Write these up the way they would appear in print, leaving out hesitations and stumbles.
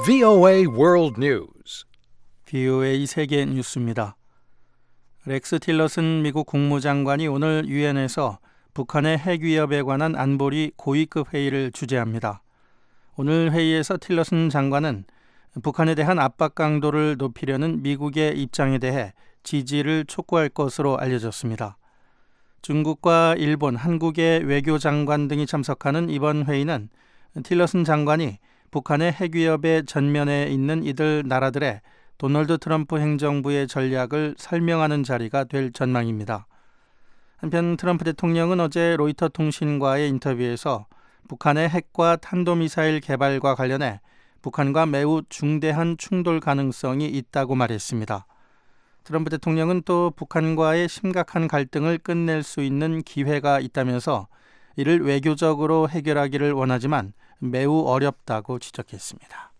VOA World News. VOA 세계 뉴스입니다. 렉스 틸러슨 미국 국무장관이 오늘 유엔에서 북한의 핵 위협에 관한 안보리 고위급 회의를 주재합니다. 오늘 회의에서 틸러슨 장관은 북한에 대한 압박 강도를 높이려는 미국의 입장에 대해 지지를 촉구할 것으로 알려졌습니다. 중국과 일본, 한국의 외교장관 등이 참석하는 이번 회의는 틸러슨 장관이 북한의 핵 위협의 전면에 있는 이들 나라들의 도널드 트럼프 행정부의 전략을 설명하는 자리가 될 전망입니다. 한편 트럼프 대통령은 어제 로이터 통신과의 인터뷰에서 북한의 핵과 탄도미사일 개발과 관련해 북한과 매우 중대한 충돌 가능성이 있다고 말했습니다. 트럼프 대통령은 또 북한과의 심각한 갈등을 끝낼 수 있는 기회가 있다면서 이를 외교적으로 해결하기를 원하지만 매우 어렵다고 지적했습니다.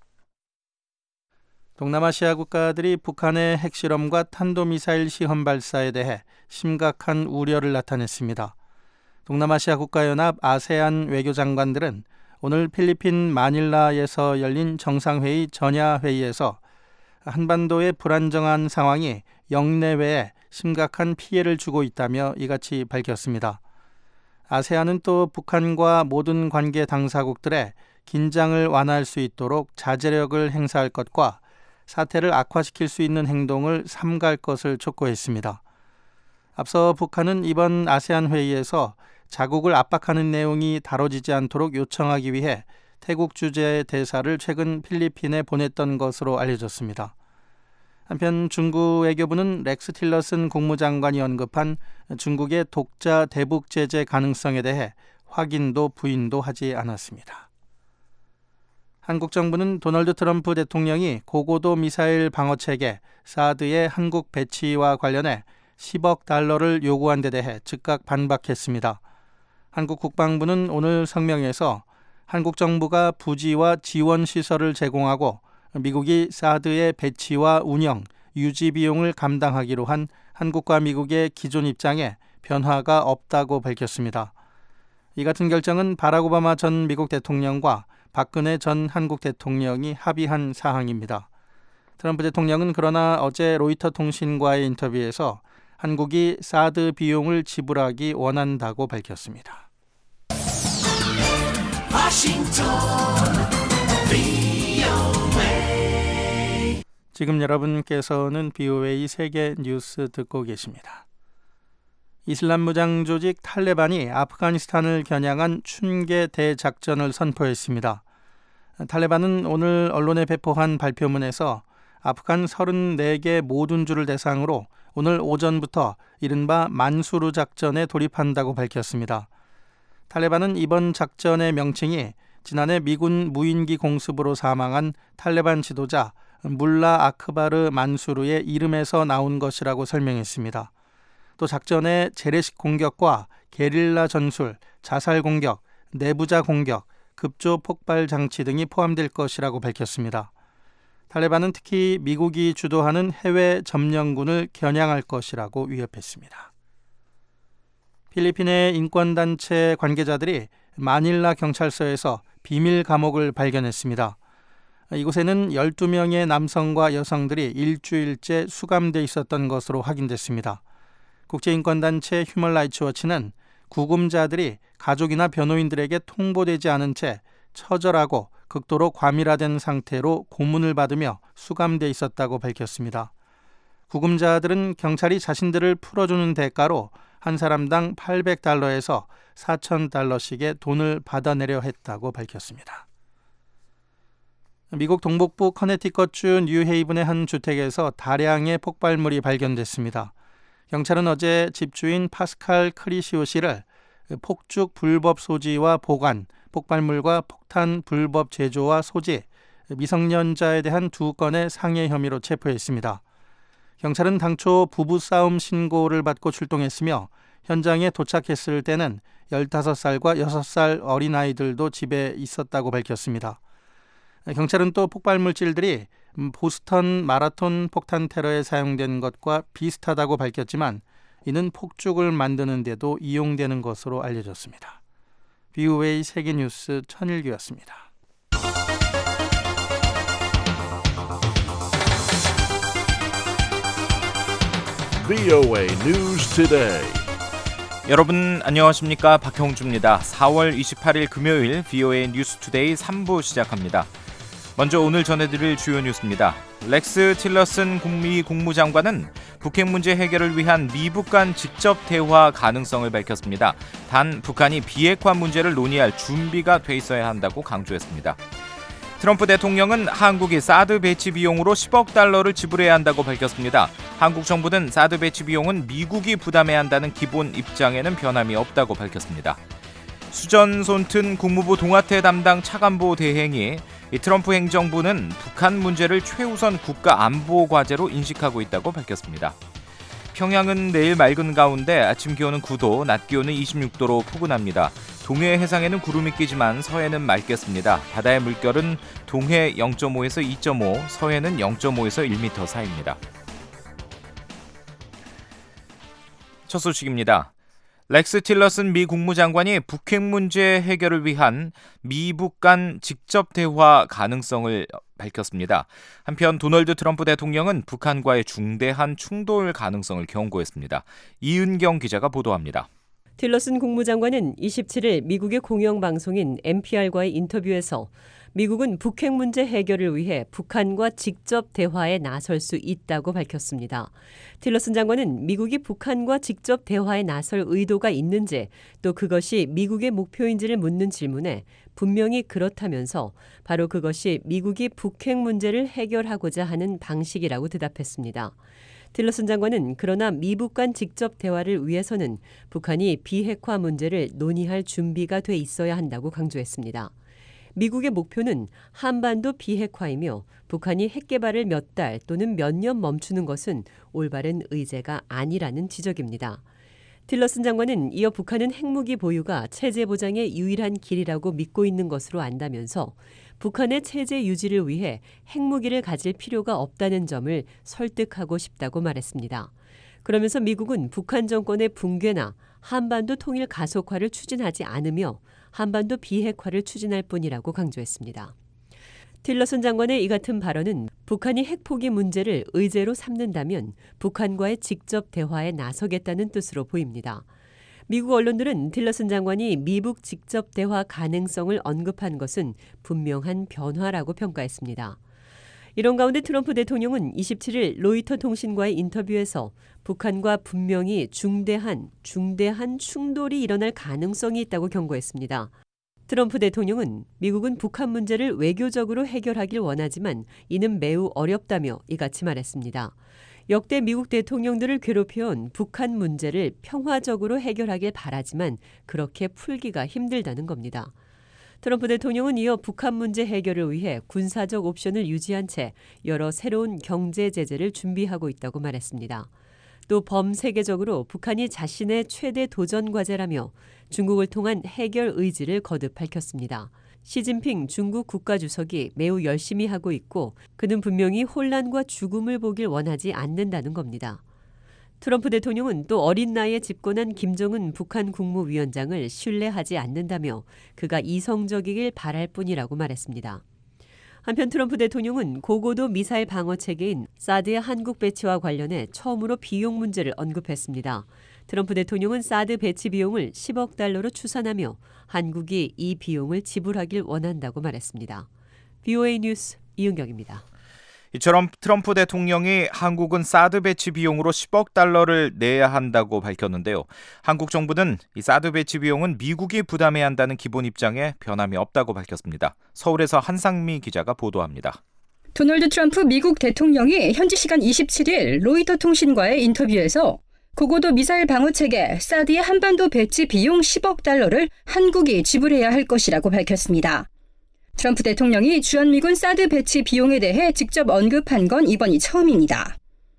동남아시아 국가들이 북한의 핵실험과 탄도미사일 시험 발사에 대해 심각한 우려를 나타냈습니다. 동남아시아 국가연합 아세안 외교장관들은 오늘 필리핀 마닐라에서 열린 정상회의 전야회의에서 한반도의 불안정한 상황이 영내외에 심각한 피해를 주고 있다며 이같이 밝혔습니다. 아세안은 또 북한과 모든 관계 당사국들의 긴장을 완화할 수 있도록 자제력을 행사할 것과 사태를 악화시킬 수 있는 행동을 삼가할 것을 촉구했습니다. 앞서 북한은 이번 아세안 회의에서 자국을 압박하는 내용이 다뤄지지 않도록 요청하기 위해 태국 주재 대사를 최근 필리핀에 보냈던 것으로 알려졌습니다. 한편 중국 외교부는 렉스 틸러슨 국무장관이 언급한 중국의 독자 대북 제재 가능성에 대해 확인도 부인도 하지 않았습니다. 한국 정부는 도널드 트럼프 대통령이 고고도 미사일 방어체계 사드의 한국 배치와 관련해 10억 달러를 요구한 데 대해 즉각 반박했습니다. 한국 국방부는 오늘 성명에서 한국 정부가 부지와 지원 시설을 제공하고 미국이 사드의 배치와 운영, 유지 비용을 감당하기로 한 한국과 미국의 기존 입장에 변화가 없다고 밝혔습니다. 이 같은 결정은 바락 오바마 전 미국 대통령과 박근혜 전 한국 대통령이 합의한 사항입니다. 트럼프 대통령은 그러나 어제 로이터 통신과의 인터뷰에서 한국이 사드 비용을 지불하기 원한다고 밝혔습니다. 지금 여러분께서는 BOA 세계 뉴스 듣고 계십니다. 이슬람 무장 조직 탈레반이 아프가니스탄을 겨냥한 춘계 대작전을 선포했습니다. 탈레반은 오늘 언론에 배포한 발표문에서 아프간 34개 모둔주를 대상으로 오늘 오전부터 이른바 만수르 작전에 돌입한다고 밝혔습니다. 탈레반은 이번 작전의 명칭이 지난해 미군 무인기 공습으로 사망한 탈레반 지도자 물라 아크바르 만수르의 이름에서 나온 것이라고 설명했습니다. 또 작전에 재래식 공격과 게릴라 전술, 자살 공격, 내부자 공격, 급조 폭발 장치 등이 포함될 것이라고 밝혔습니다. 탈레반은 특히 미국이 주도하는 해외 점령군을 겨냥할 것이라고 위협했습니다. 필리핀의 인권단체 관계자들이 마닐라 경찰서에서 비밀 감옥을 발견했습니다. 이곳에는 12명의 남성과 여성들이 일주일째 수감돼 있었던 것으로 확인됐습니다. 국제인권단체 휴먼라이츠 워치는 구금자들이 가족이나 변호인들에게 통보되지 않은 채 처절하고 극도로 과밀화된 상태로 고문을 받으며 수감돼 있었다고 밝혔습니다. 구금자들은 경찰이 자신들을 풀어주는 대가로 한 사람당 800달러에서 4,000달러씩의 돈을 받아내려 했다고 밝혔습니다. 미국 동북부 커네티컷주 뉴헤이븐의 한 주택에서 다량의 폭발물이 발견됐습니다. 경찰은 어제 집주인 파스칼 크리시오 씨를 폭죽 불법 소지와 보관, 폭발물과 폭탄 불법 제조와 소지, 미성년자에 대한 2건의 상해 혐의로 체포했습니다. 경찰은 당초 부부싸움 신고를 받고 출동했으며 현장에 도착했을 때는 15살과 6살 어린아이들도 집에 있었다고 밝혔습니다. 경찰은 또 폭발물질들이 보스턴 마라톤 폭탄 테러에 사용된 것과 비슷하다고 밝혔지만 이는 폭죽을 만드는 데도 이용되는 것으로 알려졌습니다. BOA 세계뉴스 천일규였습니다. VOA News Today. 여러분 안녕하십니까? 박형주입니다. 4월 28일 금요일 VOA 뉴스 투데이 3부 시작합니다. 먼저 오늘 전해드릴 주요 뉴스입니다. 렉스 틸러슨 미 국무장관은 북핵 문제 해결을 위한 미북 간 직접 대화 가능성을 밝혔습니다. 단 북한이 비핵화 문제를 논의할 준비가 돼 있어야 한다고 강조했습니다. 트럼프 대통령은 한국이 사드 배치 비용으로 10억 달러를 지불해야 한다고 밝혔습니다. 한국 정부는 사드 배치 비용은 미국이 부담해야 한다는 기본 입장에는 변함이 없다고 밝혔습니다. 수전 손튼 국무부 동아태 담당 차관보 대행이 트럼프 행정부는 북한 문제를 최우선 국가 안보 과제로 인식하고 있다고 밝혔습니다. 평양은 내일 맑은 가운데 아침 기온은 9도, 낮 기온은 26도로 포근합니다. 동해 해상에는 구름이 끼지만 서해는 맑겠습니다. 바다의 물결은 동해 0.5에서 2.5, 서해는 0.5에서 1m 사이입니다. 첫 소식입니다. 렉스 틸러슨 미 국무장관이 북핵 문제 해결을 위한 미북 간 직접 대화 가능성을 밝혔습니다. 한편 도널드 트럼프 대통령은 북한과의 중대한 충돌 가능성을 경고했습니다. 이은경 기자가 보도합니다. 틸러슨 국무장관은 27일 미국의 공영방송인 NPR과의 인터뷰에서 미국은 북핵 문제 해결을 위해 북한과 직접 대화에 나설 수 있다고 밝혔습니다. 틸러슨 장관은 미국이 북한과 직접 대화에 나설 의도가 있는지 또 그것이 미국의 목표인지를 묻는 질문에 분명히 그렇다면서 바로 그것이 미국이 북핵 문제를 해결하고자 하는 방식이라고 대답했습니다. 틸러슨 장관은 그러나 미북 간 직접 대화를 위해서는 북한이 비핵화 문제를 논의할 준비가 돼 있어야 한다고 강조했습니다. 미국의 목표는 한반도 비핵화이며 북한이 핵 개발을 몇 달 또는 몇 년 멈추는 것은 올바른 의제가 아니라는 지적입니다. 틸러슨 장관은 이어 북한은 핵무기 보유가 체제 보장의 유일한 길이라고 믿고 있는 것으로 안다면서 북한의 체제 유지를 위해 핵무기를 가질 필요가 없다는 점을 설득하고 싶다고 말했습니다. 그러면서 미국은 북한 정권의 붕괴나 한반도 통일 가속화를 추진하지 않으며 한반도 비핵화를 추진할 뿐이라고 강조했습니다. 틸러슨 장관의 이 같은 발언은 북한이 핵포기 문제를 의제로 삼는다면 북한과의 직접 대화에 나서겠다는 뜻으로 보입니다. 미국 언론들은 틸러슨 장관이 미북 직접 대화 가능성을 언급한 것은 분명한 변화라고 평가했습니다. 이런 가운데 트럼프 대통령은 27일 로이터 통신과의 인터뷰에서 북한과 분명히 중대한 충돌이 일어날 가능성이 있다고 경고했습니다. 트럼프 대통령은 미국은 북한 문제를 외교적으로 해결하길 원하지만 이는 매우 어렵다며 이같이 말했습니다. 역대 미국 대통령들을 괴롭혀온 북한 문제를 평화적으로 해결하길 바라지만 그렇게 풀기가 힘들다는 겁니다. 트럼프 대통령은 이어 북한 문제 해결을 위해 군사적 옵션을 유지한 채 여러 새로운 경제 제재를 준비하고 있다고 말했습니다. 또 범세계적으로 북한이 자신의 최대 도전 과제라며 중국을 통한 해결 의지를 거듭 밝혔습니다. 시진핑 중국 국가주석이 매우 열심히 하고 있고 그는 분명히 혼란과 죽음을 보길 원하지 않는다는 겁니다. 트럼프 대통령은 또 어린 나이에 집권한 김정은 북한 국무위원장을 신뢰하지 않는다며 그가 이성적이길 바랄 뿐이라고 말했습니다. 한편 트럼프 대통령은 고고도 미사일 방어 체계인 사드의 한국 배치와 관련해 처음으로 비용 문제를 언급했습니다. 트럼프 대통령은 사드 배치 비용을 10억 달러로 추산하며 한국이 이 비용을 지불하길 원한다고 말했습니다. VOA 뉴스 이은경입니다. 이처럼 트럼프 대통령이 한국은 사드 배치 비용으로 10억 달러를 내야 한다고 밝혔는데요. 한국 정부는 이 사드 배치 비용은 미국이 부담해야 한다는 기본 입장에 변함이 없다고 밝혔습니다. 서울에서 한상미 기자가 보도합니다. 도널드 트럼프 미국 대통령이 현지 시간 27일 로이터 통신과의 인터뷰에서 고고도 미사일 방어체계 사드의 한반도 배치 비용 10억 달러를 한국이 지불해야 할 것이라고 밝혔습니다. 트럼프 대통령이 주한미군 사드 배치 비용에 대해 직접 언급한 건 이번이 처음입니다.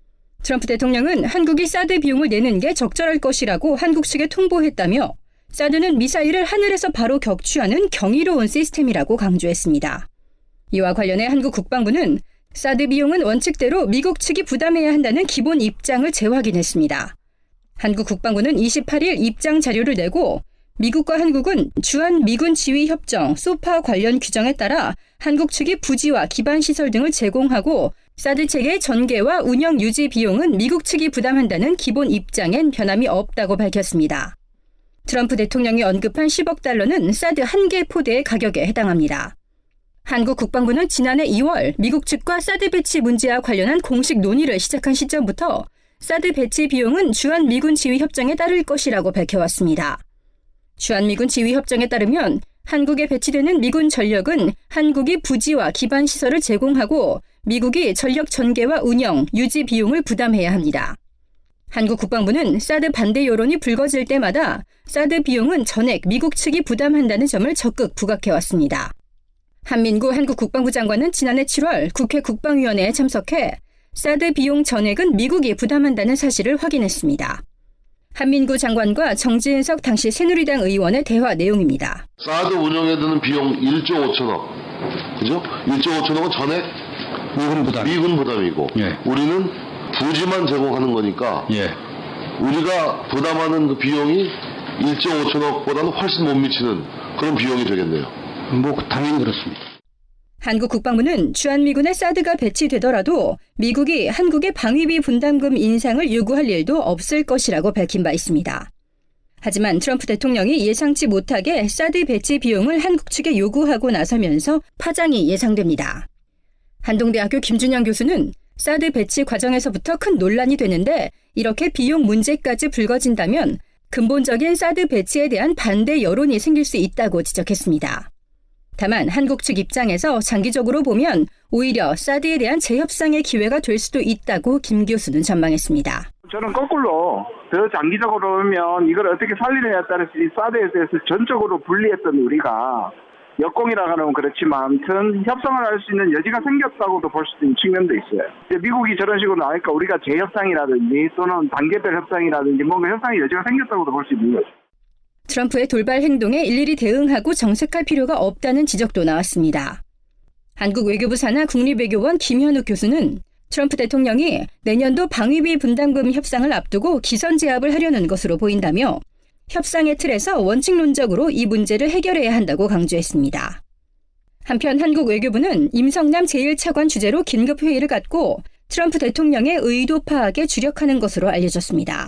트럼프 대통령은 한국이 사드 비용을 내는 게 적절할 것이라고 한국 측에 통보했다며 사드는 미사일을 하늘에서 바로 격추하는 경이로운 시스템이라고 강조했습니다. 이와 관련해 한국 국방부는 사드 비용은 원칙대로 미국 측이 부담해야 한다는 기본 입장을 재확인했습니다. 한국 국방부는 28일 입장 자료를 내고 미국과 한국은 주한미군 지휘협정 소파 관련 규정에 따라 한국 측이 부지와 기반 시설 등을 제공하고 사드 체계의 전개와 운영 유지 비용은 미국 측이 부담한다는 기본 입장엔 변함이 없다고 밝혔습니다. 트럼프 대통령이 언급한 10억 달러는 사드 1개 포대의 가격에 해당합니다. 한국 국방부는 지난해 2월 미국 측과 사드 배치 문제와 관련한 공식 논의를 시작한 시점부터 사드 배치 비용은 주한미군 지휘협정에 따를 것이라고 밝혀왔습니다. 주한미군 지휘협정에 따르면 한국에 배치되는 미군 전력은 한국이 부지와 기반 시설을 제공하고 미국이 전력 전개와 운영, 유지 비용을 부담해야 합니다. 한국 국방부는 사드 반대 여론이 불거질 때마다 사드 비용은 전액 미국 측이 부담한다는 점을 적극 부각해왔습니다. 한민구 한국 국방부 장관은 지난해 7월 국회 국방위원회에 참석해 사드 비용 전액은 미국이 부담한다는 사실을 확인했습니다. 한민구 장관과 정진석 당시 새누리당 의원의 대화 내용입니다. 사드 운영에 드는 비용 1조 5천억, 그죠? 1조 5천억은 전액 미군 부담이고, 예. 우리는 부지만 제공하는 거니까, 예. 우리가 부담하는 그 비용이 1조 5천억보다는 훨씬 못 미치는 그런 비용이 되겠네요. 당연히 그렇습니다. 한국 국방부는 주한미군의 사드가 배치되더라도 미국이 한국의 방위비 분담금 인상을 요구할 일도 없을 것이라고 밝힌 바 있습니다. 하지만 트럼프 대통령이 예상치 못하게 사드 배치 비용을 한국 측에 요구하고 나서면서 파장이 예상됩니다. 한동대학교 김준영 교수는 사드 배치 과정에서부터 큰 논란이 되는데 이렇게 비용 문제까지 불거진다면 근본적인 사드 배치에 대한 반대 여론이 생길 수 있다고 지적했습니다. 다만 한국 측 입장에서 장기적으로 보면 오히려 사드에 대한 재협상의 기회가 될 수도 있다고 김 교수는 전망했습니다. 저는 거꾸로 더 장기적으로 보면 이걸 어떻게 살리느냐에 따라서 이 사드에 대해서 전적으로 분리했던 우리가 역공이라고 하면 그렇지만 아무튼 협상을 할 수 있는 여지가 생겼다고도 볼 수 있는 측면도 있어요. 미국이 저런 식으로 나오니까 우리가 재협상이라든지 또는 단계별 협상이라든지 뭔가 협상의 여지가 생겼다고도 볼 수 있는 거죠. 트럼프의 돌발 행동에 일일이 대응하고 정색할 필요가 없다는 지적도 나왔습니다. 한국 외교부 산하 국립외교원 김현욱 교수는 트럼프 대통령이 내년도 방위비 분담금 협상을 앞두고 기선제압을 하려는 것으로 보인다며 협상의 틀에서 원칙론적으로 이 문제를 해결해야 한다고 강조했습니다. 한편 한국 외교부는 임성남 제1차관 주재로 긴급회의를 갖고 트럼프 대통령의 의도 파악에 주력하는 것으로 알려졌습니다.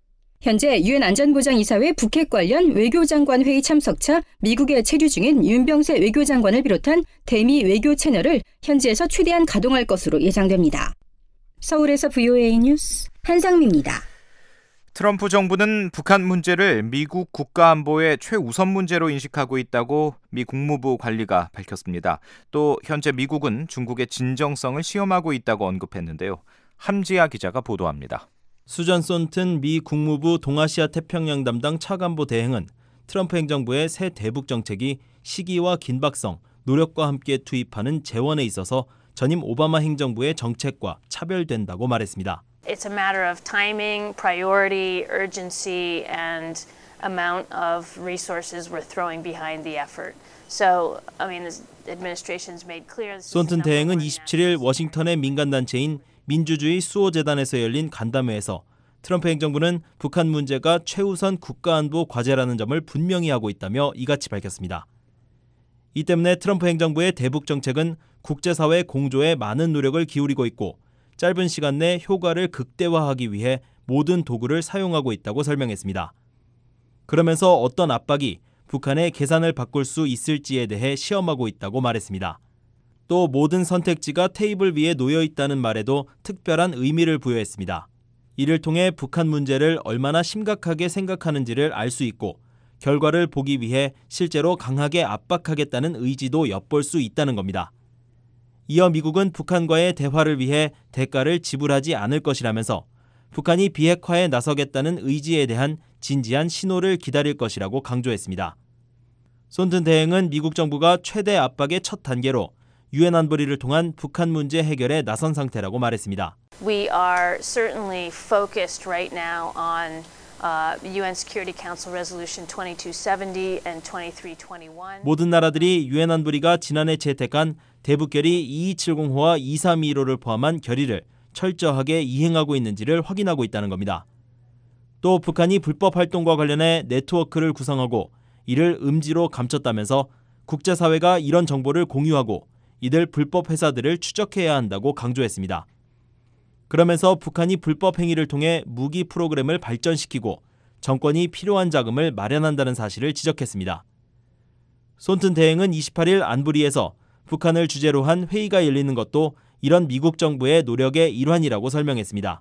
현재 유엔 안전보장이사회 북핵 관련 외교장관 회의 참석차 미국에 체류 중인 윤병세 외교장관을 비롯한 대미 외교 채널을 현지에서 최대한 가동할 것으로 예상됩니다. 서울에서 VOA 뉴스 한상미입니다. 트럼프 정부는 북한 문제를 미국 국가안보의 최우선 문제로 인식하고 있다고 미 국무부 관리가 밝혔습니다. 또 현재 미국은 중국의 진정성을 시험하고 있다고 언급했는데요. 함지아 기자가 보도합니다. 수잔 손튼 미 국무부 동아시아 태평양 담당 차관보 대행은 트럼프 행정부의 새 대북 정책이 시기와 긴박성, 노력과 함께 투입하는 재원에 있어서 전임 오바마 행정부의 정책과 차별된다고 말했습니다. It's a matter of timing, priority, urgency, and amount of resources we're throwing behind the effort. So, I mean, the administration's made clear. 손튼 대행은 27일 워싱턴의 민간단체인 민주주의 수호재단에서 열린 간담회에서 트럼프 행정부는 북한 문제가 최우선 국가안보 과제라는 점을 분명히 하고 있다며 이같이 밝혔습니다. 이 때문에 트럼프 행정부의 대북 정책은 국제사회 공조에 많은 노력을 기울이고 있고 짧은 시간 내 효과를 극대화하기 위해 모든 도구를 사용하고 있다고 설명했습니다. 그러면서 어떤 압박이 북한의 계산을 바꿀 수 있을지에 대해 시험하고 있다고 말했습니다. 또 모든 선택지가 테이블 위에 놓여 있다는 말에도 특별한 의미를 부여했습니다. 이를 통해 북한 문제를 얼마나 심각하게 생각하는지를 알 수 있고 결과를 보기 위해 실제로 강하게 압박하겠다는 의지도 엿볼 수 있다는 겁니다. 이어 미국은 북한과의 대화를 위해 대가를 지불하지 않을 것이라면서 북한이 비핵화에 나서겠다는 의지에 대한 진지한 신호를 기다릴 것이라고 강조했습니다. 손튼 대행은 미국 정부가 최대 압박의 첫 단계로 유엔 안보리를 통한 북한 문제 해결에 나선 상태라고 말했습니다. We are certainly focused right now on UN Security Council Resolution 2270 and 2321. 모든 나라들이 유엔 안보리가 지난해 채택한 대북결의 2270호와 2325호를 포함한 결의를 철저하게 이행하고 있는지를 확인하고 있다는 겁니다. 또 북한이 불법 활동과 관련해 네트워크를 구성하고 이를 음지로 감췄다면서 국제사회가 이런 정보를 공유하고 이들 불법 회사들을 추적해야 한다고 강조했습니다. 그러면서 북한이 불법 행위를 통해 무기 프로그램을 발전시키고 정권이 필요한 자금을 마련한다는 사실을 지적했습니다. 손튼 대행은 28일 안부리에서 북한을 주제로 한 회의가 열리는 것도 이런 미국 정부의 노력의 일환이라고 설명했습니다.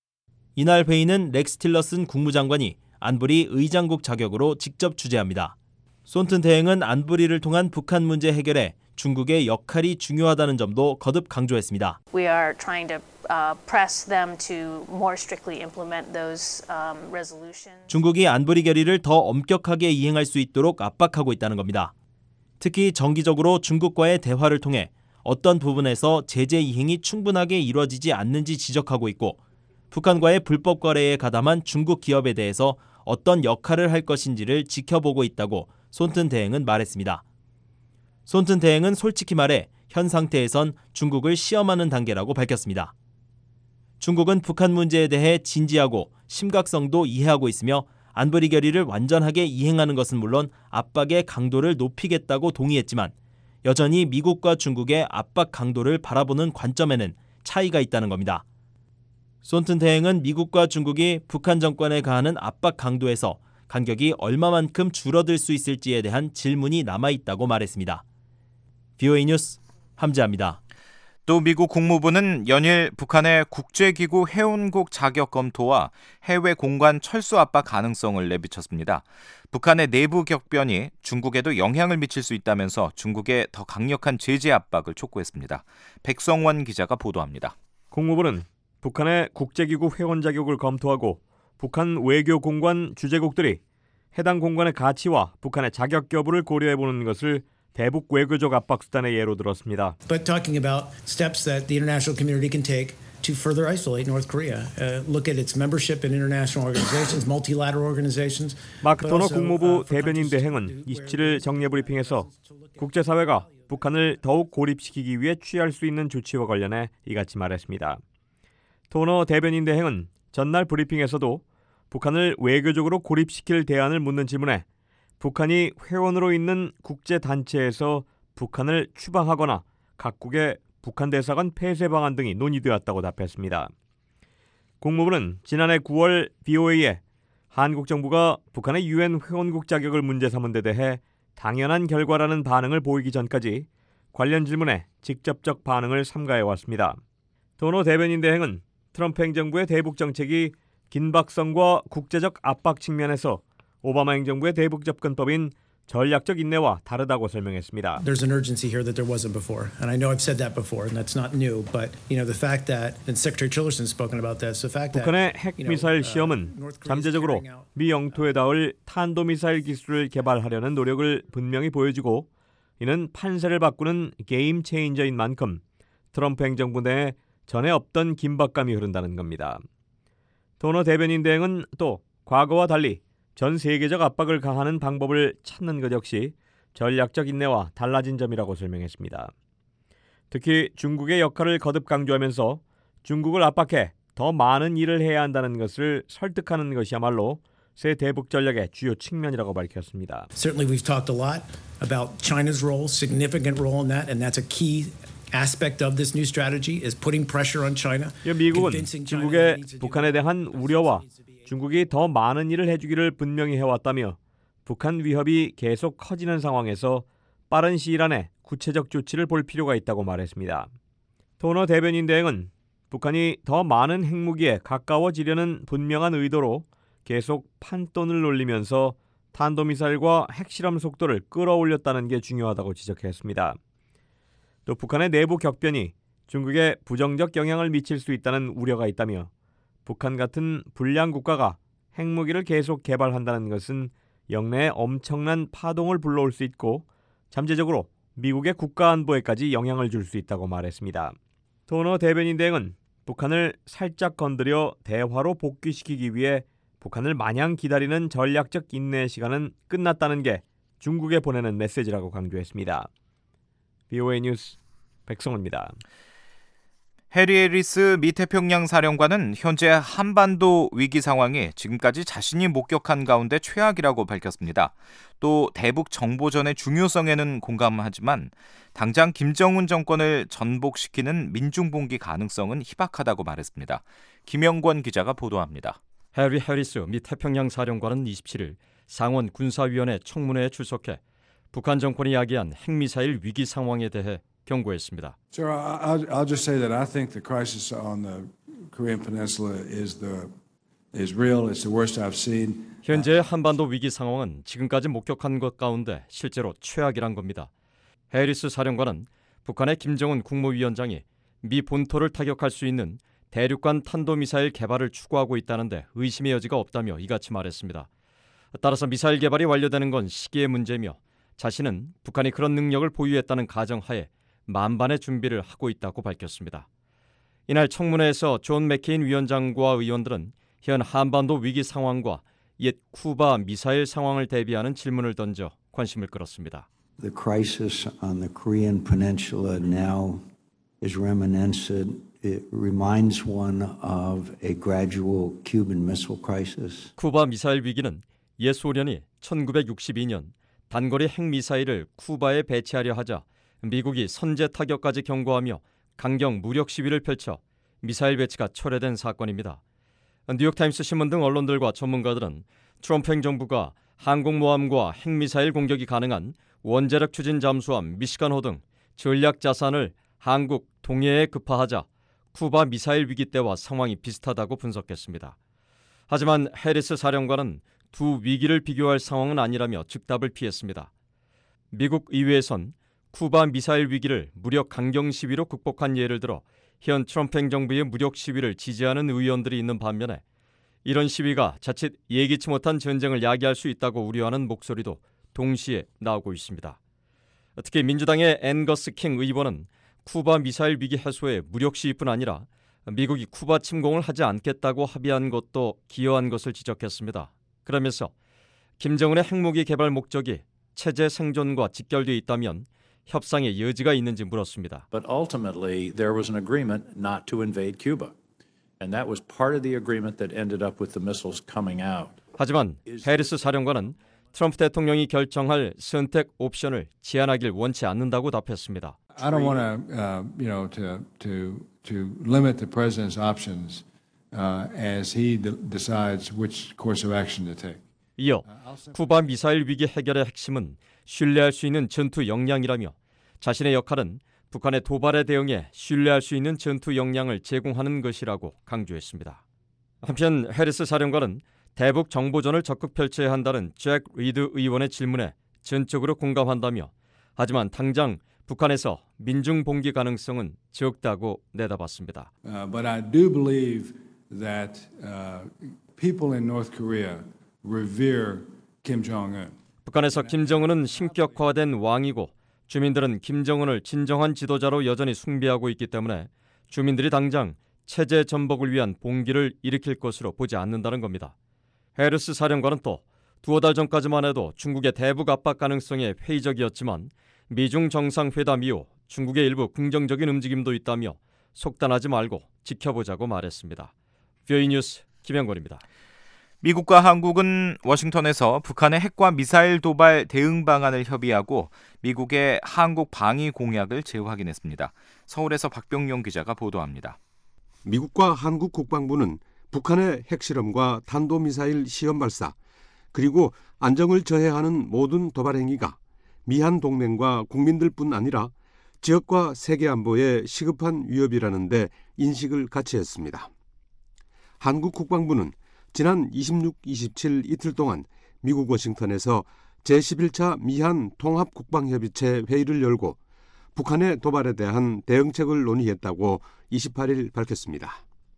이날 회의는 렉스 틸러슨 국무장관이 안보리 의장국 자격으로 직접 주재합니다. 손튼 대행은 안보리를 통한 북한 문제 해결에 중국의 역할이 중요하다는 점도 거듭 강조했습니다. We are trying to press them to more strictly implement those resolutions. 중국이 안보리 결의를 더 엄격하게 이행할 수 있도록 압박하고 있다는 겁니다. 특히 정기적으로 중국과의 대화를 통해 어떤 부분에서 제재 이행이 충분하게 이루어지지 않는지 지적하고 있고 북한과의 불법 거래에 가담한 중국 기업에 대해서 어떤 역할을 할 것인지를 지켜보고 있다고 손튼 대행은 말했습니다. 손튼 대행은 솔직히 말해 현 상태에선 중국을 시험하는 단계라고 밝혔습니다. 중국은 북한 문제에 대해 진지하고 심각성도 이해하고 있으며 안보리 결의를 완전하게 이행하는 것은 물론 압박의 강도를 높이겠다고 동의했지만 여전히 미국과 중국의 압박 강도를 바라보는 관점에는 차이가 있다는 겁니다. 손튼 대행은 미국과 중국이 북한 정권에 가하는 압박 강도에서 간격이 얼마만큼 줄어들 수 있을지에 대한 질문이 남아있다고 말했습니다. VOA 뉴스 함재합니다. 또 미국 국무부는 연일 북한의 국제기구 회원국 자격 검토와 해외 공간 철수 압박 가능성을 내비쳤습니다. 북한의 내부 격변이 중국에도 영향을 미칠 수 있다면서 중국에 더 강력한 제재 압박을 촉구했습니다. 백성원 기자가 보도합니다. 국무부는 북한의 국제기구 회원 자격을 검토하고 북한 외교 공관 주재국들이 해당 공관의 가치와 북한의 자격 여부를 고려해보는 것을 대북 외교적 압박 수단의 예로 들었습니다. But talking about steps that the international community can take to further isolate North Korea, look at its membership in international organizations, multilateral organizations. 마크 토너 국무부 대변인 대행은 27일 정례 브리핑에서 국제사회가 북한을 더욱 고립시키기 위해 취할 수 있는 조치와 관련해 이같이 말했습니다. 토너 대변인 대행은 전날 브리핑에서도 북한을 외교적으로 고립시킬 대안을 묻는 질문에 북한이 회원으로 있는 국제단체에서 북한을 추방하거나 각국의 북한 대사관 폐쇄 방안 등이 논의되었다고 답했습니다. 국무부는 지난해 9월 VOA에 한국 정부가 북한의 UN 회원국 자격을 문제 삼은 데 대해 당연한 결과라는 반응을 보이기 전까지 관련 질문에 직접적 반응을 삼가해왔습니다. 토너 대변인 대행은 트럼프 행정부의 대북 정책이 긴박성과 국제적 압박 측면에서 오바마 행정부의 대북 접근법인 전략적 인내와 다르다고 설명했습니다. There's an urgency here that there wasn't before, and I know I've said that before, and that's not new. But the fact that, and Secretary Tillerson spoken about this, the fact that 북한의 핵 미사일 시험은 잠재적으로 미 영토에 닿을 탄도 미사일 기술을 개발하려는 노력을 분명히 보여주고 이는 판세를 바꾸는 게임 체인저인 만큼 트럼프 행정부 내에 전에 없던 긴박감이 흐른다는 겁니다. 토너 대변인 대행은 또 과거와 달리 전 세계적 압박을 가하는 방법을 찾는 것 역시 전략적 인내와 달라진 점이라고 설명했습니다. 특히 중국의 역할을 거듭 강조하면서 중국을 압박해 더 많은 일을 해야 한다는 것을 설득하는 것이야말로 새 대북 전략의 주요 측면이라고 밝혔습니다. Certainly we've talked a lot about China's role, significant role in that, and that's a key aspect of this new strategy is putting pressure on China. 미국은 중국의 북한에 대한 우려와 중국이 더 많은 일을 해주기를 분명히 해왔다며 북한 위협이 계속 커지는 상황에서 빠른 시일 안에 구체적 조치를 볼 필요가 있다고 말했습니다. 토너 대변인 대행은 북한이 더 많은 핵무기에 가까워지려는 분명한 의도로 계속 판돈을 놀리면서 탄도미사일과 핵실험 속도를 끌어올렸다는 게 중요하다고 지적했습니다. 또 북한의 내부 격변이 중국에 부정적 영향을 미칠 수 있다는 우려가 있다며 북한 같은 불량 국가가 핵무기를 계속 개발한다는 것은 영내에 엄청난 파동을 불러올 수 있고 잠재적으로 미국의 국가 안보에까지 영향을 줄 수 있다고 말했습니다. 토너 대변인 대행은 북한을 살짝 건드려 대화로 복귀시키기 위해 북한을 마냥 기다리는 전략적 인내의 시간은 끝났다는 게 중국에 보내는 메시지라고 강조했습니다. VOA 뉴스 백성호입니다. 해리 해리스 미 태평양 사령관은 현재 한반도 위기 상황이 지금까지 자신이 목격한 가운데 최악이라고 밝혔습니다. 또 대북 정보전의 중요성에는 공감하지만 당장 김정은 정권을 전복시키는 민중봉기 가능성은 희박하다고 말했습니다. 김영권 기자가 보도합니다. 해리 해리스 미 태평양 사령관은 27일 상원 군사위원회 청문회에 출석해 북한 정권이 야기한 핵미사일 위기 상황에 대해 경고했습니다. Sir, I'll just say that I think the crisis on the Korean Peninsula is real. It's the worst I've seen. 현재의 한반도 위기 상황은 지금까지 목격한 것 가운데 실제로 최악이란 겁니다. 해리스 사령관은 북한의 김정은 국무위원장이 미 본토를 타격할 수 있는 대륙간 탄도미사일 개발을 추구하고 있다는데 의심의 여지가 없다며 이같이 말했습니다. 따라서 미사일 개발이 완료되는 건 시기의 문제며 자신은 북한이 그런 능력을 보유했다는 가정하에 만반의 준비를 하고 있다고 밝혔습니다. 이날 청문회에서 존 맥케인 위원장과 의원들은 현 한반도 위기 상황과 옛 쿠바 미사일 상황을 대비하는 질문을 던져 관심을 끌었습니다. The crisis on the Korean Peninsula now is reminiscent. It reminds one of a gradual Cuban Missile Crisis. 쿠바 미사일 위기는 옛 소련이 1962년 단거리 핵미사일을 쿠바에 배치하려 하자 미국이 선제 타격까지 경고하며 강경 무력 시위를 펼쳐 미사일 배치가 철회된 사건입니다. 뉴욕타임스 신문 등 언론들과 전문가들은 트럼프 행정부가 항공모함과 핵미사일 공격이 가능한 원자력 추진 잠수함 미시간호 등 전략 자산을 한국 동해에 급파하자 쿠바 미사일 위기 때와 상황이 비슷하다고 분석했습니다. 하지만 해리스 사령관은 두 위기를 비교할 상황은 아니라며 즉답을 피했습니다. 미국 의회에선 쿠바 미사일 위기를 무력 강경 시위로 극복한 예를 들어 현 트럼프 행정부의 무력 시위를 지지하는 의원들이 있는 반면에 이런 시위가 자칫 예기치 못한 전쟁을 야기할 수 있다고 우려하는 목소리도 동시에 나오고 있습니다. 특히 민주당의 앵거스 킹 의원은 쿠바 미사일 위기 해소에 무력 시위뿐 아니라 미국이 쿠바 침공을 하지 않겠다고 합의한 것도 기여한 것을 지적했습니다. 그러면서 김정은의 핵무기 개발 목적이 체제 생존과 직결되어 있다면 협상의 여지가 있는지 물었습니다. But ultimately there was an agreement not to invade Cuba. And that was part of the agreement that ended up with the missiles coming out. 하지만 해리스 사령관은 트럼프 대통령이 결정할 선택 옵션을 제한하길 원치 않는다고 답했습니다. I don't want to limit the president's options as he decides which course of action to take. 이어 쿠바 미사일 위기 해결의 핵심은 신뢰할 수 있는 전투 역량이라며 자신의 역할은 북한의 도발에 대응해 신뢰할 수 있는 전투 역량을 제공하는 것이라고 강조했습니다. 한편 해리스 사령관은 대북 정보전을 적극 펼쳐야 한다는 잭 리드 의원의 질문에 전적으로 공감한다며 하지만 당장 북한에서 민중 봉기 가능성은 적다고 내다봤습니다. But I do believe that people in North Korea revere Kim Jong-un. 북한에서 김정은은 신격화된 왕이고 주민들은 김정은을 진정한 지도자로 여전히 숭배하고 있기 때문에 주민들이 당장 체제 전복을 위한 봉기를 일으킬 것으로 보지 않는다는 겁니다. 해리스 사령관은 또 두어 달 전까지만 해도 중국의 대북 압박 가능성에 회의적이었지만 미중 정상회담 이후 중국의 일부 긍정적인 움직임도 있다며 속단하지 말고 지켜보자고 말했습니다. VOA 뉴스 김영권입니다. 미국과 한국은 워싱턴에서 북한의 핵과 미사일 도발 대응 방안을 협의하고 미국의 한국 방위 공약을 재확인했습니다. 서울에서 박병용 기자가 보도합니다. 미국과 한국 국방부는 북한의 핵실험과 탄도미사일 시험 발사 그리고 안정을 저해하는 모든 도발 행위가 미한 동맹과 국민들뿐 아니라 지역과 세계 안보에 시급한 위협이라는 데 인식을 같이 했습니다. 한국 국방부는 지난 26, 27 이틀 동안 미국 워싱턴에서 제11차 미한 통합국방협의체 회의를 열고 북한의 도발에 대한 대응책을 논의했다고 28일 밝혔습니다.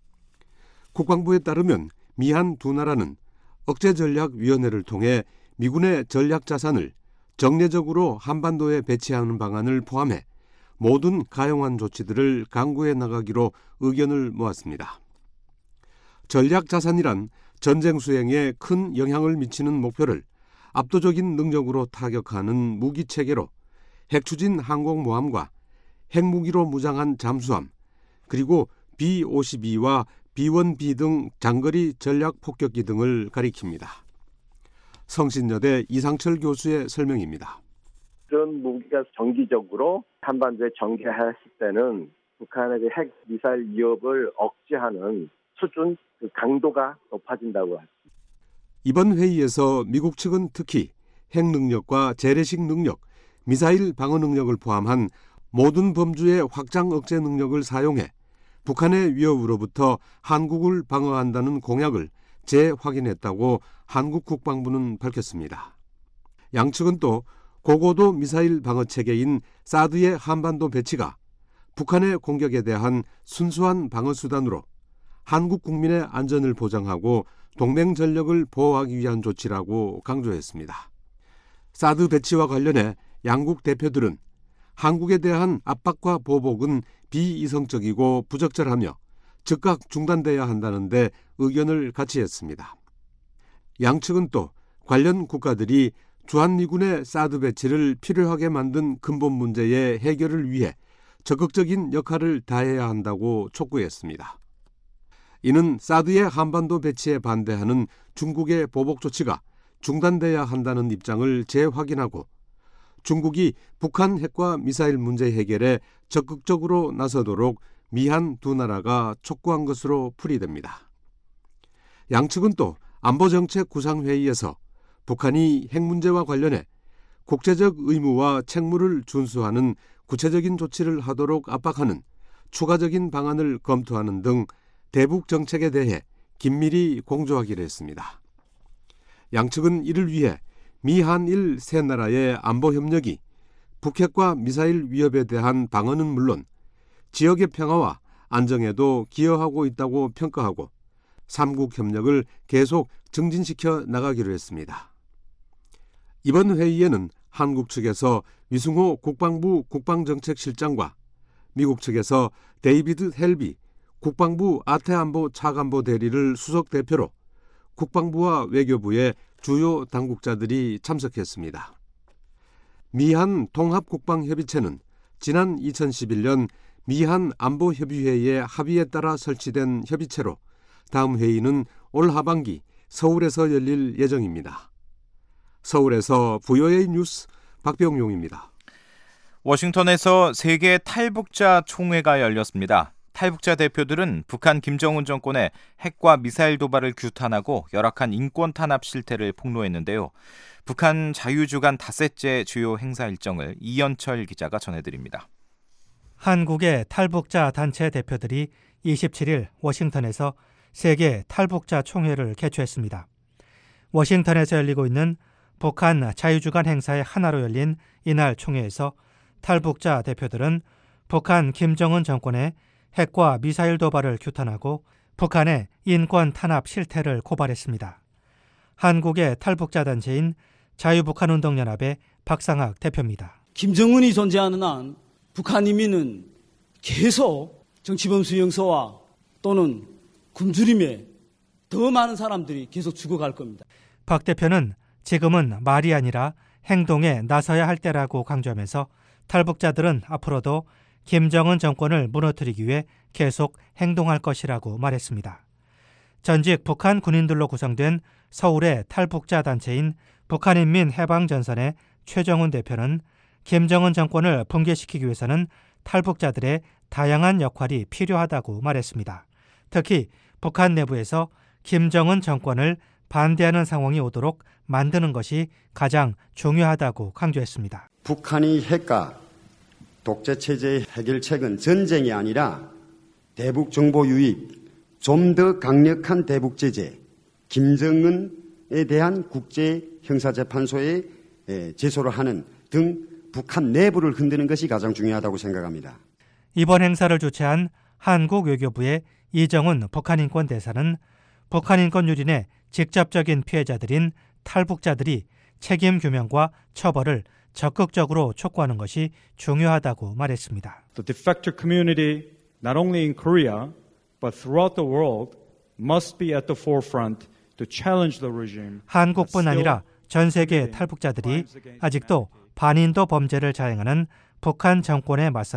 국방부에 따르면 미한 두 나라는 억제전략위원회를 통해 미군의 전략자산을 정례적으로 한반도에 배치하는 방안을 포함해 모든 가용한 조치들을 강구해 나가기로 의견을 모았습니다. 전략자산이란 전쟁 수행에 큰 영향을 미치는 목표를 압도적인 능력으로 타격하는 무기체계로 핵추진 항공모함과 핵무기로 무장한 잠수함, 그리고 B-52와 B-1B 등 장거리 전략 폭격기 등을 가리킵니다. 성신여대 이상철 교수의 설명입니다. 이런 무기가 정기적으로 한반도에 전개했을 때는 북한의 핵 미사일 위협을 억제하는 수준, 강도가 높아진다고 합니다. 이번 회의에서 미국 측은 특히 핵 능력과 재래식 능력, 미사일 방어 능력을 포함한 모든 범주의 확장 억제 능력을 사용해 북한의 위협으로부터 한국을 방어한다는 공약을 재확인했다고 한국 국방부는 밝혔습니다. 양측은 또 고고도 미사일 방어 체계인 사드의 한반도 배치가 북한의 공격에 대한 순수한 방어 수단으로 한국 국민의 안전을 보장하고 동맹 전력을 보호하기 위한 조치라고 강조했습니다. 사드 배치와 관련해 양국 대표들은 한국에 대한 압박과 보복은 비이성적이고 부적절하며 즉각 중단돼야 한다는데 의견을 같이 했습니다. 양측은 또 관련 국가들이 주한미군의 사드 배치를 필요하게 만든 근본 문제의 해결을 위해 적극적인 역할을 다해야 한다고 촉구했습니다. 이는 사드의 한반도 배치에 반대하는 중국의 보복 조치가 중단돼야 한다는 입장을 재확인하고 중국이 북한 핵과 미사일 문제 해결에 적극적으로 나서도록 미한 두 나라가 촉구한 것으로 풀이됩니다. 양측은 또 안보정책 구상회의에서 북한이 핵 문제와 관련해 국제적 의무와 책무를 준수하는 구체적인 조치를 하도록 압박하는 추가적인 방안을 검토하는 등 대북 정책에 대해 긴밀히 공조하기로 했습니다. 양측은 이를 위해 미한일 세 나라의 안보 협력이 북핵과 미사일 위협에 대한 방어는 물론 지역의 평화와 안정에도 기여하고 있다고 평가하고 삼국 협력을 계속 증진시켜 나가기로 했습니다. 이번 회의에는 한국 측에서 위승호 국방부 국방정책실장과 미국 측에서 데이비드 헬비 국방부 아태안보 차관보 대리를 수석 대표로 국방부와 외교부의 주요 당국자들이 참석했습니다. 미한 통합국방협의체는 지난 2011년 미한 안보협의회의 합의에 따라 설치된 협의체로 다음 회의는 올 하반기 서울에서 열릴 예정입니다. 서울에서 VOA 뉴스 박병용입니다. 워싱턴에서 세계 탈북자 총회가 열렸습니다. 탈북자 대표들은 북한 김정은 정권의 핵과 미사일 도발을 규탄하고 열악한 인권 탄압 실태를 폭로했는데요. 북한 자유주간 닷새째 주요 행사 일정을 이현철 기자가 전해드립니다. 한국의 탈북자 단체 대표들이 27일 워싱턴에서 세계 탈북자 총회를 개최했습니다. 워싱턴에서 열리고 있는 북한 자유주간 행사의 하나로 열린 이날 총회에서 탈북자 대표들은 북한 김정은 정권의 핵과 미사일 도발을 규탄하고 북한의 인권 탄압 실태를 고발했습니다. 한국의 탈북자 단체인 자유북한운동연합의 박상학 대표입니다. 김정은이 존재하는 한 북한 인민은 계속 정치범 수용소와 또는 굶주림에 더 많은 사람들이 계속 죽어갈 겁니다. 박 대표는 지금은 말이 아니라 행동에 나서야 할 때라고 강조하면서 탈북자들은 앞으로도 김정은 정권을 무너뜨리기 위해 계속 행동할 것이라고 말했습니다. 전직 북한 군인들로 구성된 서울의 탈북자 단체인 북한인민해방전선의 최정훈 대표는 김정은 정권을 붕괴시키기 위해서는 탈북자들의 다양한 역할이 필요하다고 말했습니다. 특히 북한 내부에서 김정은 정권을 반대하는 상황이 오도록 만드는 것이 가장 중요하다고 강조했습니다. 북한이 핵과 독재체제의 해결책은 전쟁이 아니라 대북 정보 유입, 좀 더 강력한 대북 제재, 김정은에 대한 국제 형사재판소에 제소를 하는 등 북한 내부를 흔드는 것이 가장 중요하다고 생각합니다. 이번 행사를 주최한 한국 외교부의 이정훈 북한인권대사는 북한인권 유린의 직접적인 피해자들인 탈북자들이 책임 규명과 처벌을 적극적으로 촉구하는 것이 중요하다고 말했습니다. The defector community, not only in Korea, but throughout the world, must be at the forefront to challenge the regime. 한국뿐 아니라 전 세계 탈북자들이 아직도 반인도 범죄를 자행하는 북한 정권에 맞서는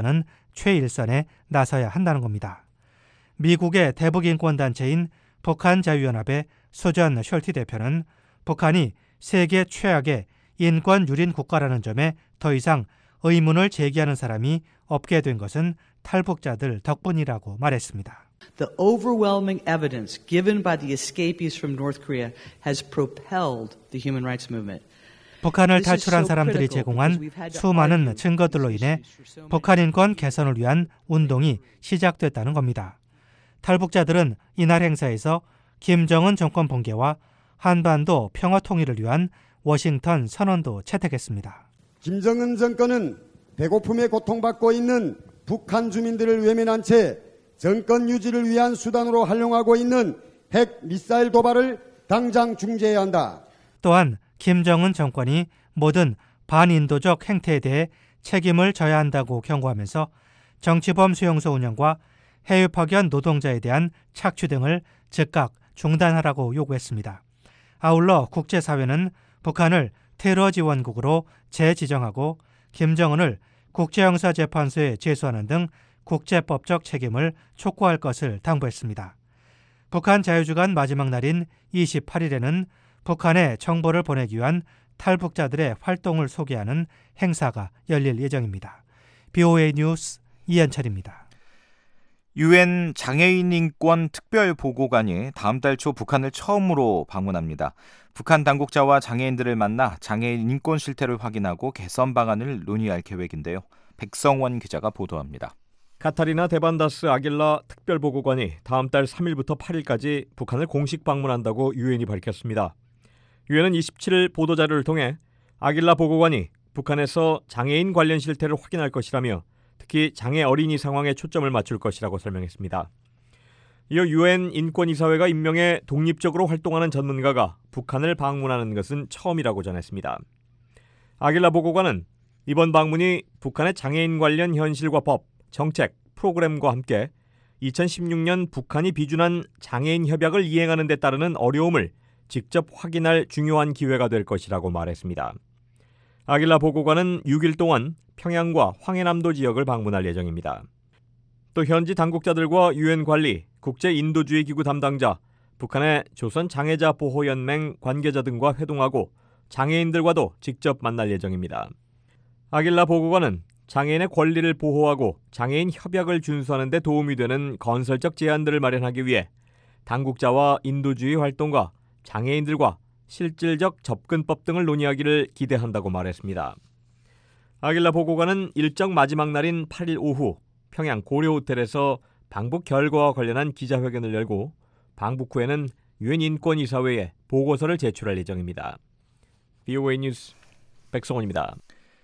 최일선에 나서야 한다는 겁니다. 미국의 대북인권단체인 북한자유연합의 수전 셜티 대표는 북한이 세계 최악의 인권 유린 국가라는 점에 더 이상 의문을 제기하는 사람이 없게 된 것은 탈북자들 덕분이라고 말했습니다. The overwhelming evidence given by the escapees from North Korea has propelled the human rights movement. 북한을 탈출한 사람들이 제공한 수많은 증거들로 인해 북한 인권 개선을 위한 운동이 시작됐다는 겁니다. 탈북자들은 이날 행사에서 김정은 정권 붕괴와 한반도 평화 통일을 위한 워싱턴 선언도 채택했습니다. 김정은 정권은 배고픔에 고통받고 있는 북한 주민들을 외면한 채 정권 유지를 위한 수단으로 활용하고 있는 핵 미사일 도발을 당장 중지해야 한다. 또한 김정은 정권이 모든 반인도적 행태에 대해 책임을 져야 한다고 경고하면서 정치범 수용소 운영과 해외 파견 노동자에 대한 착취 등을 즉각 중단하라고 요구했습니다. 아울러 국제사회는 북한을 테러 지원국으로 재지정하고 김정은을 국제형사재판소에 제소하는 등 국제법적 책임을 촉구할 것을 당부했습니다. 북한 자유주간 마지막 날인 28일에는 북한에 정보를 보내기 위한 탈북자들의 활동을 소개하는 행사가 열릴 예정입니다. BOA 뉴스 이현철입니다. UN 장애인 인권 특별보고관이 다음 달 초 북한을 처음으로 방문합니다. 북한 당국자와 장애인들을 만나 장애인 인권 실태를 확인하고 개선 방안을 논의할 계획인데요. 백성원 기자가 보도합니다. 카타리나 데반다스 아길라 특별보고관이 다음 달 3일부터 8일까지 북한을 공식 방문한다고 유엔이 밝혔습니다. 유엔은 27일 보도자료를 통해 아길라 보고관이 북한에서 장애인 관련 실태를 확인할 것이라며 특히 장애 어린이 상황에 초점을 맞출 것이라고 설명했습니다. 이어 유엔 인권이사회가 임명해 독립적으로 활동하는 전문가가 북한을 방문하는 것은 처음이라고 전했습니다. 아길라 보고관은 이번 방문이 북한의 장애인 관련 현실과 법, 정책, 프로그램과 함께 2016년 북한이 비준한 장애인 협약을 이행하는 데 따르는 어려움을 직접 확인할 중요한 기회가 될 것이라고 말했습니다. 아길라 보고관은 6일 동안 평양과 황해남도 지역을 방문할 예정입니다. 또 현지 당국자들과 유엔 관리, 국제인도주의 기구 담당자, 북한의 조선장애자 보호연맹 관계자 등과 회동하고 장애인들과도 직접 만날 예정입니다. 아길라 보고관은 장애인의 권리를 보호하고 장애인 협약을 준수하는 데 도움이 되는 건설적 제안들을 마련하기 위해 당국자와 인도주의 활동가, 장애인들과 실질적 접근법 등을 논의하기를 기대한다고 말했습니다. 아길라 보고관은 일정 마지막 날인 8일 오후 평양 고려호텔에서 방북 결과와 관련한 기자회견을 열고 방북 후에는 유엔 인권이사회에 보고서를 제출할 예정입니다. BOA 뉴스 백성원입니다.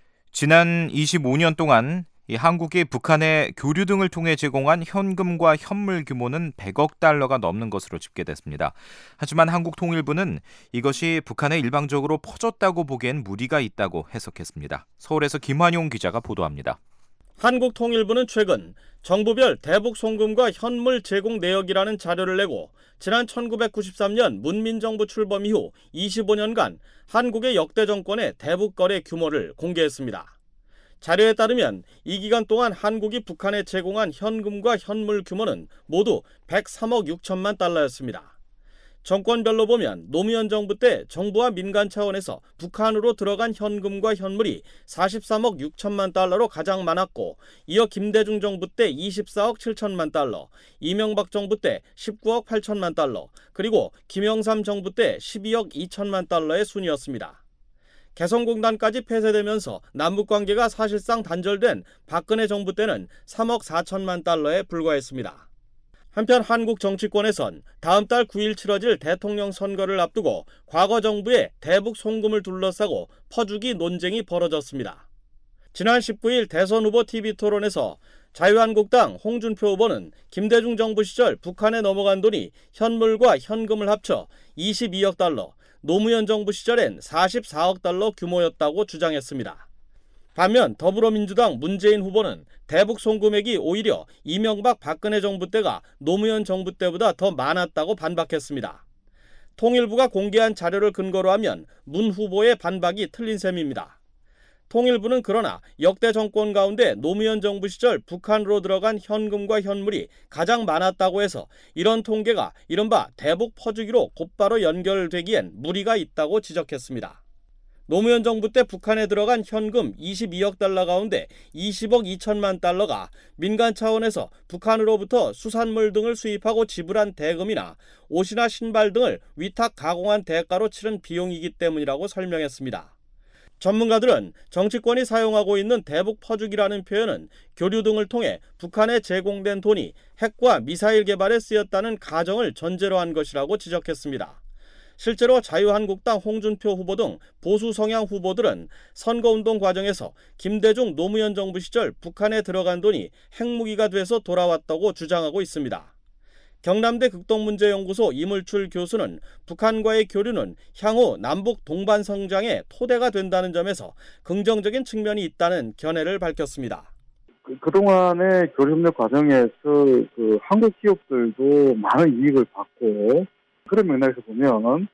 지난 25년 동안 한국이 북한에 교류 등을 통해 제공한 현금과 현물 규모는 100억 달러가 넘는 것으로 집계됐습니다. 하지만 한국통일부는 이것이 북한에 일방적으로 퍼졌다고 보기엔 무리가 있다고 해석했습니다. 서울에서 김환용 기자가 보도합니다. 한국통일부는 최근 정부별 대북 송금과 현물 제공 내역이라는 자료를 내고 지난 1993년 문민정부 출범 이후 25년간 한국의 역대 정권의 대북 거래 규모를 공개했습니다. 자료에 따르면 이 기간 동안 한국이 북한에 제공한 현금과 현물 규모는 모두 103억 6천만 달러였습니다. 정권별로 보면 노무현 정부 때 정부와 민간 차원에서 북한으로 들어간 현금과 현물이 43억 6천만 달러로 가장 많았고, 이어 김대중 정부 때 24억 7천만 달러, 이명박 정부 때 19억 8천만 달러, 그리고 김영삼 정부 때 12억 2천만 달러의 순이었습니다. 개성공단까지 폐쇄되면서 남북관계가 사실상 단절된 박근혜 정부 때는 3억 4천만 달러에 불과했습니다. 한편 한국 정치권에선 다음 달 9일 치러질 대통령 선거를 앞두고 과거 정부의 대북 송금을 둘러싸고 퍼주기 논쟁이 벌어졌습니다. 지난 19일 대선 후보 TV토론에서 자유한국당 홍준표 후보는 김대중 정부 시절 북한에 넘어간 돈이 현물과 현금을 합쳐 22억 달러, 노무현 정부 시절엔 44억 달러 규모였다고 주장했습니다. 반면 더불어민주당 문재인 후보는 대북 송금액이 오히려 이명박 박근혜 정부 때가 노무현 정부 때보다 더 많았다고 반박했습니다. 통일부가 공개한 자료를 근거로 하면 문 후보의 반박이 틀린 셈입니다. 통일부는 그러나 역대 정권 가운데 노무현 정부 시절 북한으로 들어간 현금과 현물이 가장 많았다고 해서 이런 통계가 이른바 대북 퍼주기로 곧바로 연결되기엔 무리가 있다고 지적했습니다. 노무현 정부 때 북한에 들어간 현금 22억 달러 가운데 20억 2천만 달러가 민간 차원에서 북한으로부터 수산물 등을 수입하고 지불한 대금이나 옷이나 신발 등을 위탁 가공한 대가로 치른 비용이기 때문이라고 설명했습니다. 전문가들은 정치권이 사용하고 있는 대북 퍼주기라는 표현은 교류 등을 통해 북한에 제공된 돈이 핵과 미사일 개발에 쓰였다는 가정을 전제로 한 것이라고 지적했습니다. 실제로 자유한국당 홍준표 후보 등 보수 성향 후보들은 선거운동 과정에서 김대중 노무현 정부 시절 북한에 들어간 돈이 핵무기가 돼서 돌아왔다고 주장하고 있습니다. 경남대 극동문제연구소 이물출 교수는 북한과의 교류는 향후 남북 동반 성장의 토대가 된다는 점에서 긍정적인 측면이 있다는 견해를 밝혔습니다. 그동안의 교류협력 과정에서 한국 기업들도 많은 이익을 받고 그런 맥락에서 보면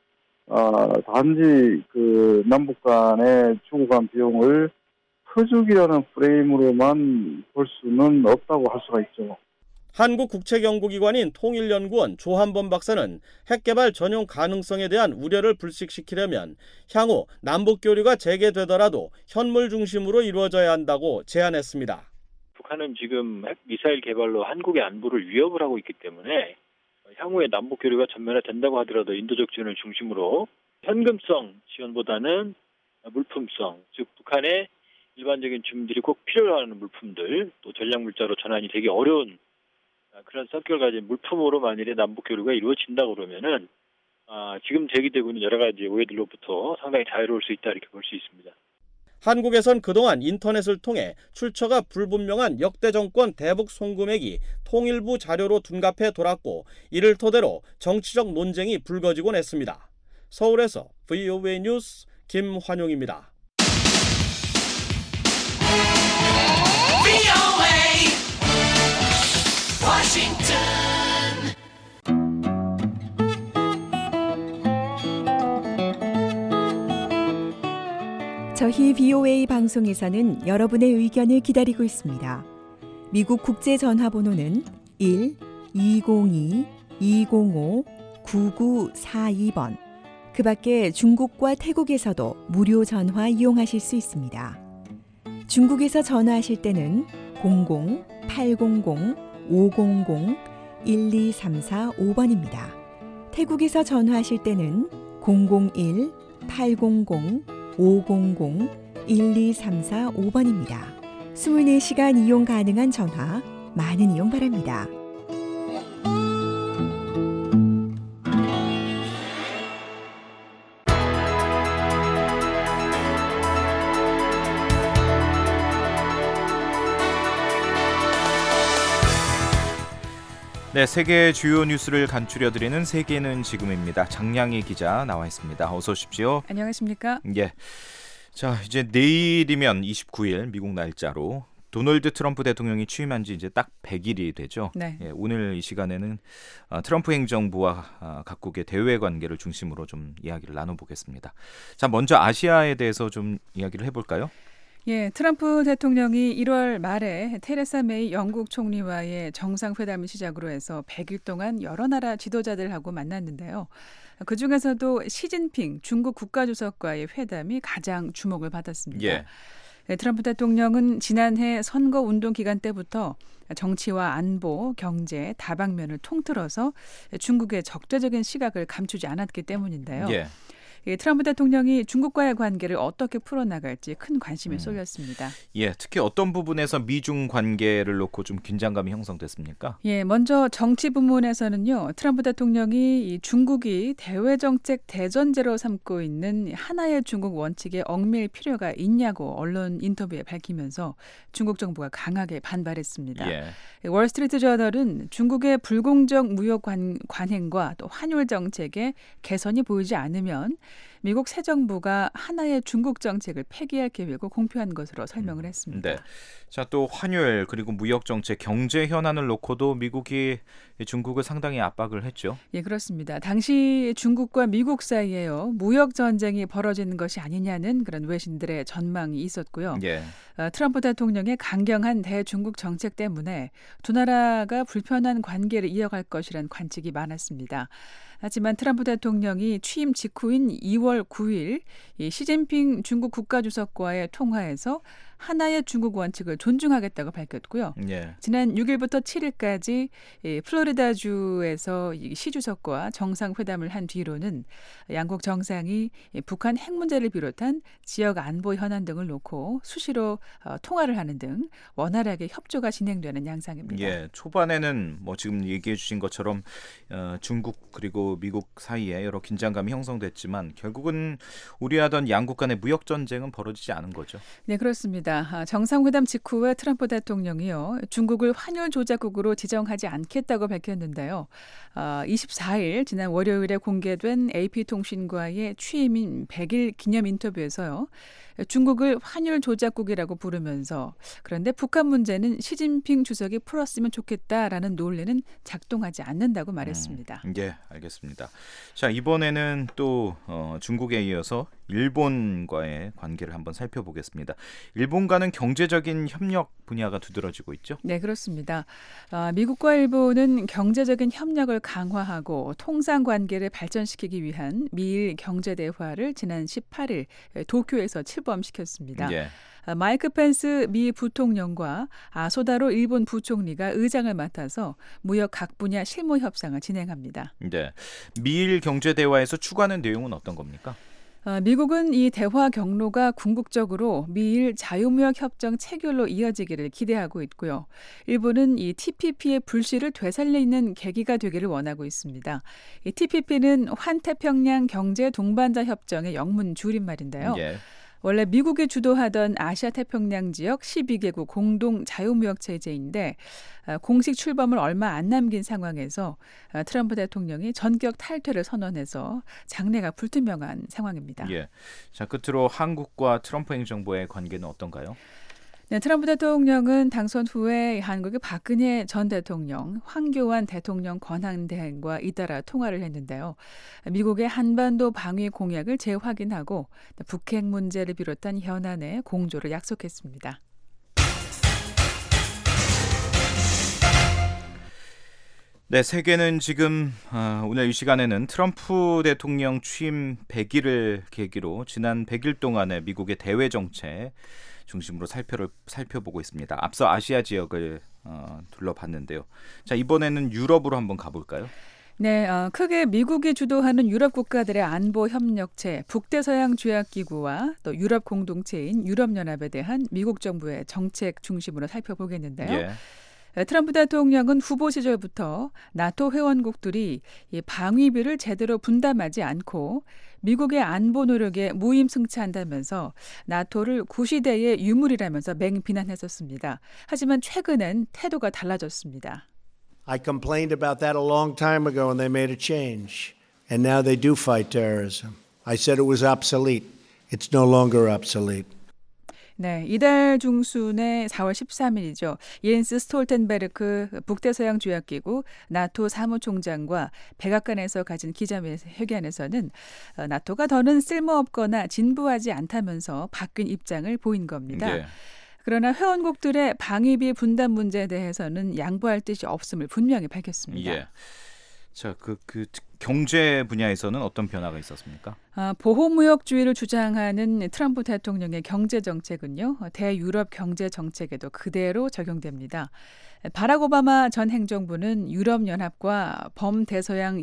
단지 남북 간의 주고 간 비용을 퍼주기라는 프레임으로만 볼 수는 없다고 할 수가 있죠. 한국국책연구기관인 통일연구원 조한범 박사는 핵개발 전용 가능성에 대한 우려를 불식시키려면 향후 남북교류가 재개되더라도 현물 중심으로 이루어져야 한다고 제안했습니다. 북한은 지금 핵 미사일 개발로 한국의 안보를 위협을 하고 있기 때문에 향후에 남북교류가 전면화된다고 하더라도 인도적 지원을 중심으로 현금성 지원보다는 물품성, 즉 북한의 일반적인 주민들이 꼭 필요로 하는 물품들, 또 전략물자로 전환이 되기 어려운 그런 성격을 가진 물품으로 만일에 남북교류가 이루어진다고 그러면은 지금 제기되고 있는 여러 가지 오해들로부터 상당히 자유로울 수 있다 이렇게 볼 수 있습니다. 한국에선 그동안 인터넷을 통해 출처가 불분명한 역대 정권 대북 송금액이 통일부 자료로 둔갑해 돌았고 이를 토대로 정치적 논쟁이 불거지곤 했습니다. 서울에서 VOA 뉴스 김환용입니다. 저희 VOA 방송에서는 여러분의 의견을 기다리고 있습니다. 미국 국제전화번호는 1-202-205-9942번. 그 밖에 중국과 태국에서도 무료 전화 이용하실 수 있습니다. 중국에서 전화하실 때는 00-800-500-1234-5번입니다. 태국에서 전화하실 때는 001-800-500-1234-5번입니다. 24시간 이용 가능한 전화, 많은 이용 바랍니다. 네, 세계 주요 뉴스를 간추려드리는 세계는 지금입니다. 장량희 기자 나와 있습니다. 어서 오십시오. 안녕하십니까? 예. 자, 이제 내일이면 29일 미국 날짜로 도널드 트럼프 대통령이 취임한 지 이제 딱 100일이 되죠. 네. 예, 오늘 이 시간에는 트럼프 행정부와 각국의 대외 관계를 중심으로 좀 이야기를 나눠보겠습니다. 자, 먼저 아시아에 대해서 좀 이야기를 해볼까요? 예, 트럼프 대통령이 1월 말에 테레사 메이 영국 총리와의 정상회담을 시작으로 해서 100일 동안 여러 나라 지도자들하고 만났는데요. 그중에서도 시진핑 중국 국가주석과의 회담이 가장 주목을 받았습니다. 예. 트럼프 대통령은 지난해 선거운동 기간 때부터 정치와 안보, 경제, 다방면을 통틀어서 중국의 적대적인 시각을 감추지 않았기 때문인데요. 예. 트럼프 대통령이 중국과의 관계를 어떻게 풀어나갈지 큰 관심이 쏠렸습니다. 예, 특히 어떤 부분에서 미중 관계를 놓고 좀 긴장감이 형성됐습니까? 예, 먼저 정치 부문에서는요. 트럼프 대통령이 이 중국이 대외 정책 대전제로 삼고 있는 하나의 중국 원칙에 얽매일 필요가 있냐고 언론 인터뷰에 밝히면서 중국 정부가 강하게 반발했습니다. 예. 월스트리트 저널은 중국의 불공정 무역 관행과 또 환율 정책에 개선이 보이지 않으면 미국 새 정부가 하나의 중국 정책을 폐기할 계획을 공표한 것으로 설명을 했습니다. 네. 자, 또 환율 그리고 무역 정책, 경제 현안을 놓고도 미국이 중국을 상당히 압박을 했죠. 예, 그렇습니다. 당시 중국과 미국 사이에요. 무역 전쟁이 벌어지는 것이 아니냐는 그런 외신들의 전망이 있었고요. 예. 트럼프 대통령의 강경한 대중국 정책 때문에 두 나라가 불편한 관계를 이어갈 것이라는 관측이 많았습니다. 하지만 트럼프 대통령이 취임 직후인 2월 9일 시진핑 중국 국가주석과의 통화에서 하나의 중국 원칙을 존중하겠다고 밝혔고요. 예. 지난 6일부터 7일까지 플로리다주에서 시 주석과 정상회담을 한 뒤로는 양국 정상이 북한 핵 문제를 비롯한 지역 안보 현안 등을 놓고 수시로 통화를 하는 등 원활하게 협조가 진행되는 양상입니다. 예, 초반에는 뭐 지금 얘기해 주신 것처럼 중국 그리고 미국 사이에 여러 긴장감이 형성됐지만 결국은 우려하던 양국 간의 무역 전쟁은 벌어지지 않은 거죠. 네, 그렇습니다. 정상회담 직후에 트럼프 대통령이요, 중국을 환율 조작국으로 지정하지 않겠다고 밝혔는데요. 24일 지난 월요일에 공개된 AP통신과의 취임인 100일 기념 인터뷰에서요, 중국을 환율 조작국이라고 부르면서 그런데 북한 문제는 시진핑 주석이 풀었으면 좋겠다라는 논리는 작동하지 않는다고 말했습니다. 예, 알겠습니다. 자, 이번에는 또 중국에 이어서 일본과의 관계를 한번 살펴보겠습니다. 일본과는 경제적인 협력 분야가 두드러지고 있죠? 네, 그렇습니다. 미국과 일본은 경제적인 협력을 강화하고 통상 관계를 발전시키기 위한 미일 경제대화를 지난 18일 도쿄에서 출범시켰습니다. 예. 마이크 펜스 미 부통령과 아소다로 일본 부총리가 의장을 맡아서 무역 각 분야 실무 협상을 진행합니다. 네, 미일 경제대화에서 추구하는 내용은 어떤 겁니까? 미국은 이 대화 경로가 궁극적으로 미일 자유무역 협정 체결로 이어지기를 기대하고 있고요. 일본은 이 TPP의 불씨를 되살리는 계기가 되기를 원하고 있습니다. 이 TPP는 환태평양 경제 동반자 협정의 영문 줄임말인데요. 예. 원래 미국이 주도하던 아시아 태평양 지역 12개국 공동 자유무역 체제인데 공식 출범을 얼마 안 남긴 상황에서 트럼프 대통령이 전격 탈퇴를 선언해서 장래가 불투명한 상황입니다. 예. 자, 끝으로 한국과 트럼프 행정부의 관계는 어떤가요? 네, 트럼프 대통령은 당선 후에 한국의 박근혜 전 대통령, 황교안 대통령 권한대행과 잇따라 통화를 했는데요. 미국의 한반도 방위 공약을 재확인하고 북핵 문제를 비롯한 현안에 공조를 약속했습니다. 네, 세계는 지금 오늘 이 시간에는 트럼프 대통령 취임 100일을 계기로 지난 100일 동안의 미국의 대외 정책 중심으로 살펴보고 있습니다. 앞서 아시아 지역을 둘러봤는데요. 자, 이번에는 유럽으로 한번 가볼까요? 네, 크게 미국이 주도하는 유럽 국가들의 안보 협력체, 북대서양 조약기구와 또 유럽 공동체인 유럽연합에 대한 미국 정부의 정책 중심으로 살펴보겠는데요. 예. 트럼프 대통령은 후보 시절부터 나토 회원국들이 이 방위비를 제대로 분담하지 않고 미국의 안보 노력에 무임승차한다면서 나토를 구시대의 유물이라면서 맹비난했었습니다. 하지만 최근엔 태도가 달라졌습니다. I complained about that a long time ago and they made a change. And now they do fight terrorism. I said it was obsolete. It's no longer obsolete. 네, 이달 중순에 4월 13일이죠. 예인스 스톨텐베르크 북대서양 조약기구 나토 사무총장과 백악관에서 가진 기자회견에서는 나토가 더는 쓸모없거나 진부하지 않다면서 바뀐 입장을 보인 겁니다. 네. 그러나 회원국들의 방위비 분담 문제에 대해서는 양보할 뜻이 없음을 분명히 밝혔습니다. 예. 자, 그 경제 분야에서는 어떤 변화가 있었습니까? 보호무역주의를 주장하는 트럼프 대통령의 경제 정책은요, 대유럽 경제 정책에도 그대로 적용됩니다. 바락 오바마 전 행정부는 유럽연합과 범대서양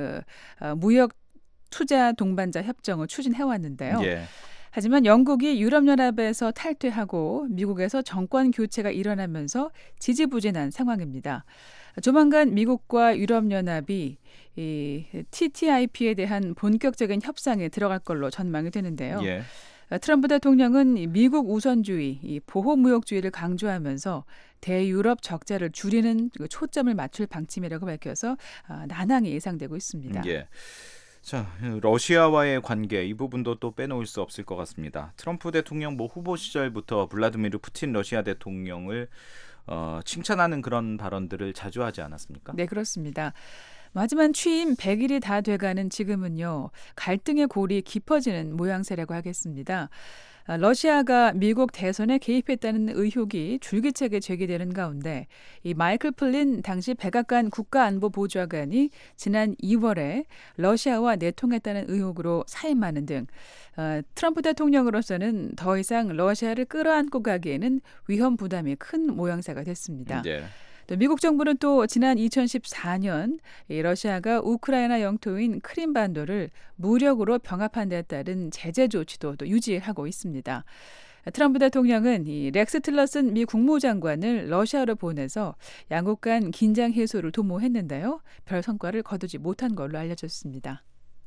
무역 투자 동반자 협정을 추진해왔는데요. 예. 하지만 영국이 유럽연합에서 탈퇴하고 미국에서 정권 교체가 일어나면서 지지부진한 상황입니다. 조만간 미국과 유럽연합이 이 TTIP에 대한 본격적인 협상에 들어갈 걸로 전망이 되는데요. 예. 트럼프 대통령은 미국 우선주의, 이 보호무역주의를 강조하면서 대유럽 적자를 줄이는 초점을 맞출 방침이라고 밝혀서 난항이 예상되고 있습니다. 예. 자, 러시아와의 관계 이 부분도 또 빼놓을 수 없을 것 같습니다. 트럼프 대통령 후보 시절부터 블라디미르 푸틴 러시아 대통령을 칭찬하는 그런 발언들을 자주 하지 않았습니까? 네, 그렇습니다. 하지만 취임 100일이 다 돼가는 지금은요, 갈등의 골이 깊어지는 모양새라고 하겠습니다. 러시아가 미국 대선에 개입했다는 의혹이 줄기차게 제기되는 가운데 이 마이클 플린 당시 백악관 국가안보보좌관이 지난 2월에 러시아와 내통했다는 의혹으로 사임하는 등 트럼프 대통령으로서는 더 이상 러시아를 끌어안고 가기에는 위험 부담이 큰 모양새가 됐습니다. 네. 미국 정부는 또 지난 2014년 러시아가 우크라이나 영토인 크림반도를 무력으로 병합한 데 따른 제재 조치도 또 유지하고 있습니다. 트럼프 대통령은 이 렉스 틸러슨 미 국무장관을 러시아로 보내서 양국 간 긴장 해소를 도모했는데요. 별 성과를 거두지 못한 걸로 알려졌습니다.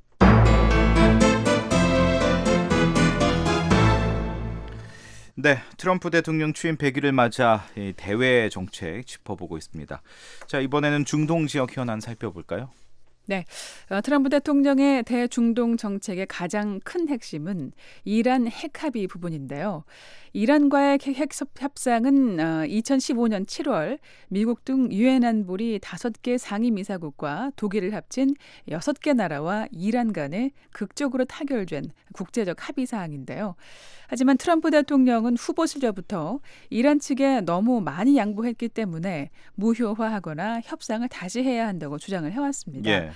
네, 트럼프 대통령 취임 100일을 맞아 대외 정책 짚어보고 있습니다. 자, 이번에는 중동 지역 현안 살펴볼까요? 네, 트럼프 대통령의 대중동 정책의 가장 큰 핵심은 이란 핵 합의 부분인데요. 이란과의 핵 협상은 2015년 7월 미국 등 유엔 안보리 5개 상임이사국과 독일을 합친 6개 나라와 이란 간에 극적으로 타결된 국제적 합의 사항인데요. 하지만 트럼프 대통령은 후보 시절부터 이란 측에 너무 많이 양보했기 때문에 무효화하거나 협상을 다시 해야 한다고 주장을 해왔습니다. 예.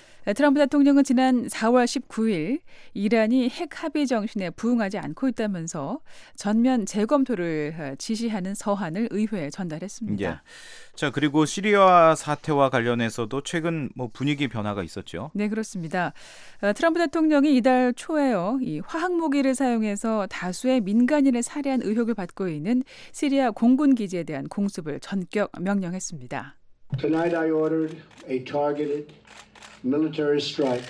트럼프 대통령은 지난 4월 19일 이란이 핵 합의 정신에 부응하지 않고 있다면서 전면 재검토를 지시하는 서한을 의회에 전달했습니다. 예. 자, 그리고 시리아 사태와 관련해서도 최근 분위기 변화가 있었죠. 네, 그렇습니다. 트럼프 대통령이 이달 초에요. 이 화학 무기를 사용해서 다수의 민간인을 살해한 의혹을 받고 있는 시리아 공군 기지에 대한 공습을 전격 명령했습니다. Tonight I ordered a targeted military strike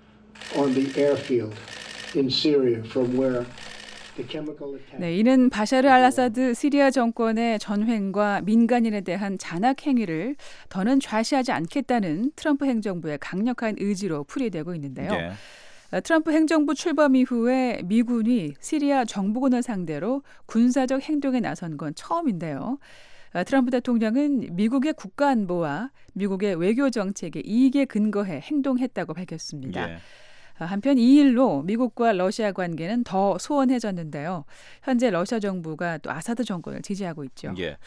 on the airfield in Syria from where the chemical attack. 네, 이는 바샤르 알아사드 시리아 정권의 전횡과 민간인에 대한 잔악 행위를 더는 좌시하지 않겠다는 트럼프 행정부의 강력한 의지로 풀이되고 있는데요. 네. 트럼프 행정부 출범 이후에 미군이 시리아 정부군을 상대로 군사적 행동에 나선 건 처음인데요. 트럼프 대통령은 미국의 국가안보와 미국의 외교 정책의 이익에 근거해 행동했다고 밝혔습니다. 예. 한편 이 일로 미국과 러시아 관계는 더 소원해졌는데요. 현재 러시아 정부가 또 아사드 정권을 지지하고 있죠. 예.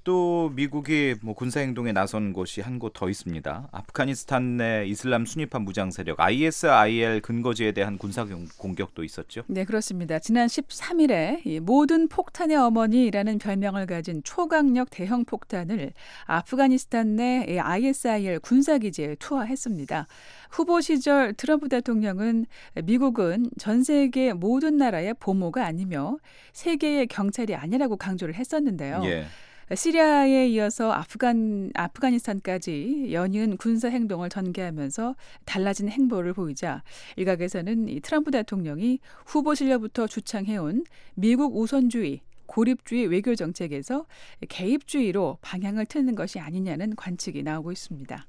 또 미국이 군사 행동에 나선 곳이 한 곳 더 있습니다. 아프가니스탄 내 이슬람 순위파 무장 세력 ISIL 근거지에 대한 군사 공격도 있었죠. 네, 그렇습니다. 지난 13일에 모든 폭탄의 어머니라는 별명을 가진 초강력 대형 폭탄을 아프가니스탄 내 ISIL 군사기지에 투하했습니다. 후보 시절 트럼프 대통령은 미국은 전 세계 모든 나라의 보모가 아니며 세계의 경찰이 아니라고 강조를 했었는데요. 예. 시리아에 이어서 아프가니스탄까지 연이은 군사 행동을 전개하면서 달라진 행보를 보이자 일각에서는 이 트럼프 대통령이 후보 시절부터 주창해온 미국 우선주의, 고립주의 외교 정책에서 개입주의로 방향을 트는 것이 아니냐는 관측이 나오고 있습니다.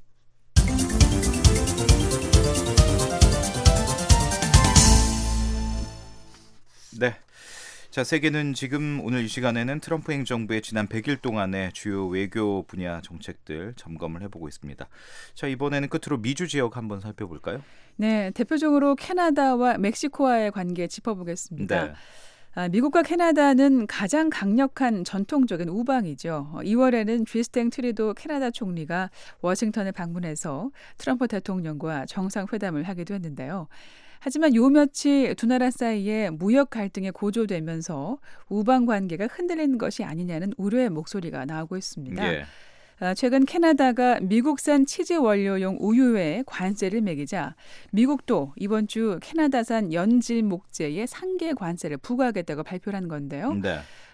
네. 자, 세계는 지금 오늘 이 시간에는 트럼프 행정부의 지난 100일 동안의 주요 외교 분야 정책들 점검을 해보고 있습니다. 자, 이번에는 끝으로 미주 지역 한번 살펴볼까요? 네, 대표적으로 캐나다와 멕시코와의 관계 짚어보겠습니다. 네. 미국과 캐나다는 가장 강력한 전통적인 우방이죠. 2월에는 주스팅 트리도 캐나다 총리가 워싱턴을 방문해서 트럼프 대통령과 정상회담을 하기도 했는데요. 하지만 요 며칠 두 나라 사이에 무역 갈등이 고조되면서 우방 관계가 흔들리는 것이 아니냐는 우려의 목소리가 나오고 있습니다. 예. 최근 캐나다가 미국산 치즈 원료용 우유에 관세를 매기자 미국도 이번 주 캐나다산 연질 목재에 상계 관세를 부과하겠다고 발표한 건데요. 네.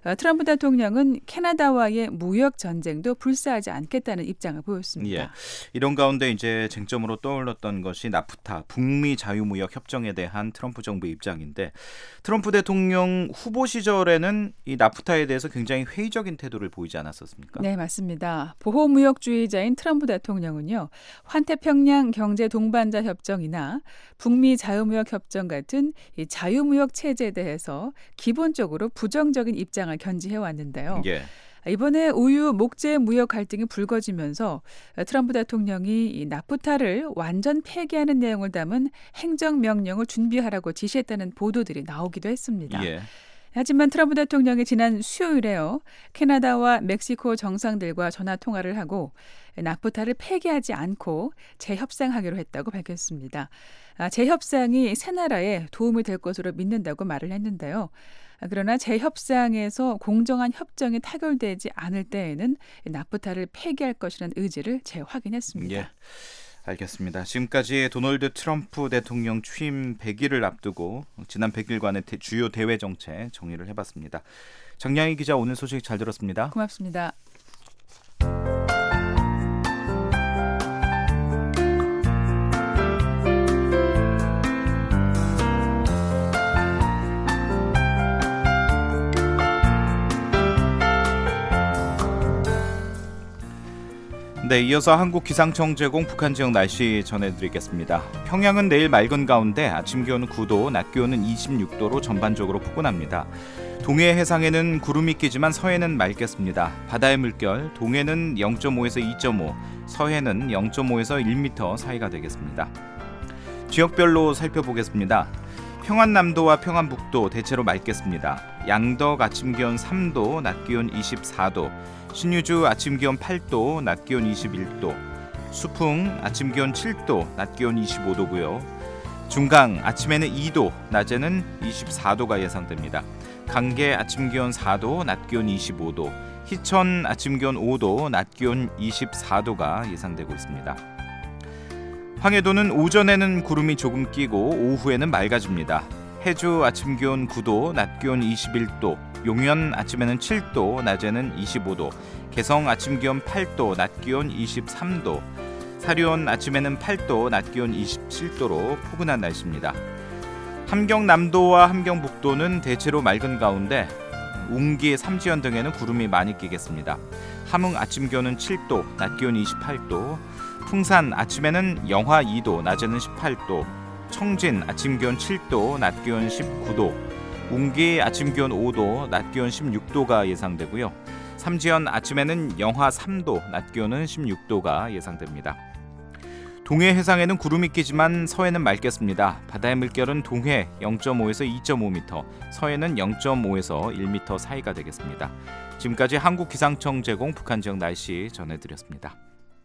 트럼프 대통령은 캐나다와의 무역 전쟁도 불사하지 않겠다는 입장을 보였습니다. 예. 이런 가운데 이제 쟁점으로 떠올랐던 것이 나프타, 북미 자유무역 협정에 대한 트럼프 정부의 입장인데 트럼프 대통령 후보 시절에는 이 나프타에 대해서 굉장히 회의적인 태도를 보이지 않았었습니까? 네, 맞습니다. 보호무역주의자인 트럼프 대통령은요. 환태평양 경제 동반자 협정이나 북미 자유무역 협정 같은 이 자유무역 체제에 대해서 기본적으로 부정적인 입장을 견지해 왔는데요. 예. 이번에 우유 목재 무역 갈등이 불거지면서 트럼프 대통령이 이 나프타를 완전 폐기하는 내용을 담은 행정명령을 준비하라고 지시했다는 보도들이 나오기도 했습니다. 예. 하지만 트럼프 대통령이 지난 수요일에요. 캐나다와 멕시코 정상들과 전화 통화를 하고 나프타를 폐기하지 않고 재협상하기로 했다고 밝혔습니다. 재협상이 세 나라에 도움이 될 것으로 믿는다고 말을 했는데요. 그러나 재협상에서 공정한 협정이 타결되지 않을 때에는 나프타를 폐기할 것이라는 의지를 재확인했습니다. 예. 알겠습니다. 지금까지 도널드 트럼프 대통령 취임 100일을 앞두고 지난 100일간의 주요 대외 정책 정리를 해봤습니다. 정량희 기자, 오늘 소식 잘 들었습니다. 고맙습니다. 네, 이어서 한국 기상청 제공 북한 지역 날씨 전해드리겠습니다. 평양은 내일 맑은 가운데 아침 기온은 9도, 낮 기온은 26도로 전반적으로 포근합니다. 동해 해상에는 구름이 끼지만 서해는 맑겠습니다. 바다의 물결, 동해는 0.5에서 2.5, 서해는 0.5에서 1m 사이가 되겠습니다. 지역별로 살펴보겠습니다. 평안남도와 평안북도 대체로 맑겠습니다. 양덕 아침 기온 3도, 낮 기온 24도, 신유주 아침 기온 8도, 낮 기온 21도, 수풍 아침 기온 7도, 낮 기온 25도고요. 중강 아침에는 2도, 낮에는 24도가 예상됩니다. 강계 아침 기온 4도, 낮 기온 25도, 희천 아침 기온 5도, 낮 기온 24도가 예상되고 있습니다. 황해도는 오전에는 구름이 조금 끼고 오후에는 맑아집니다. 해주 아침 기온 9도, 낮 기온 21도, 용현 아침에는 7도, 낮에는 25도, 개성 아침 기온 8도, 낮 기온 23도, 사료원 아침에는 8도, 낮 기온 27도로 포근한 날씨입니다. 함경남도와 함경북도는 대체로 맑은 가운데 웅기, 삼지연 등에는 구름이 많이 끼겠습니다. 함흥 아침 기온은 7도, 낮 기온 28도, 풍산 아침에는 영하 2도, 낮에는 18도, 청진 아침 기온 7도, 낮 기온 19도, 웅기 아침 기온 5도, 낮 기온 16도가 예상되고요. 삼지연 아침에는 영하 3도, 낮 기온은 16도가 예상됩니다. 동해 해상에는 구름이 끼지만 서해는 맑겠습니다. 바다의 물결은 동해 0.5에서 2.5m, 서해는 0.5에서 1m 사이가 되겠습니다. 지금까지 한국기상청 제공 북한 지역 날씨 전해드렸습니다.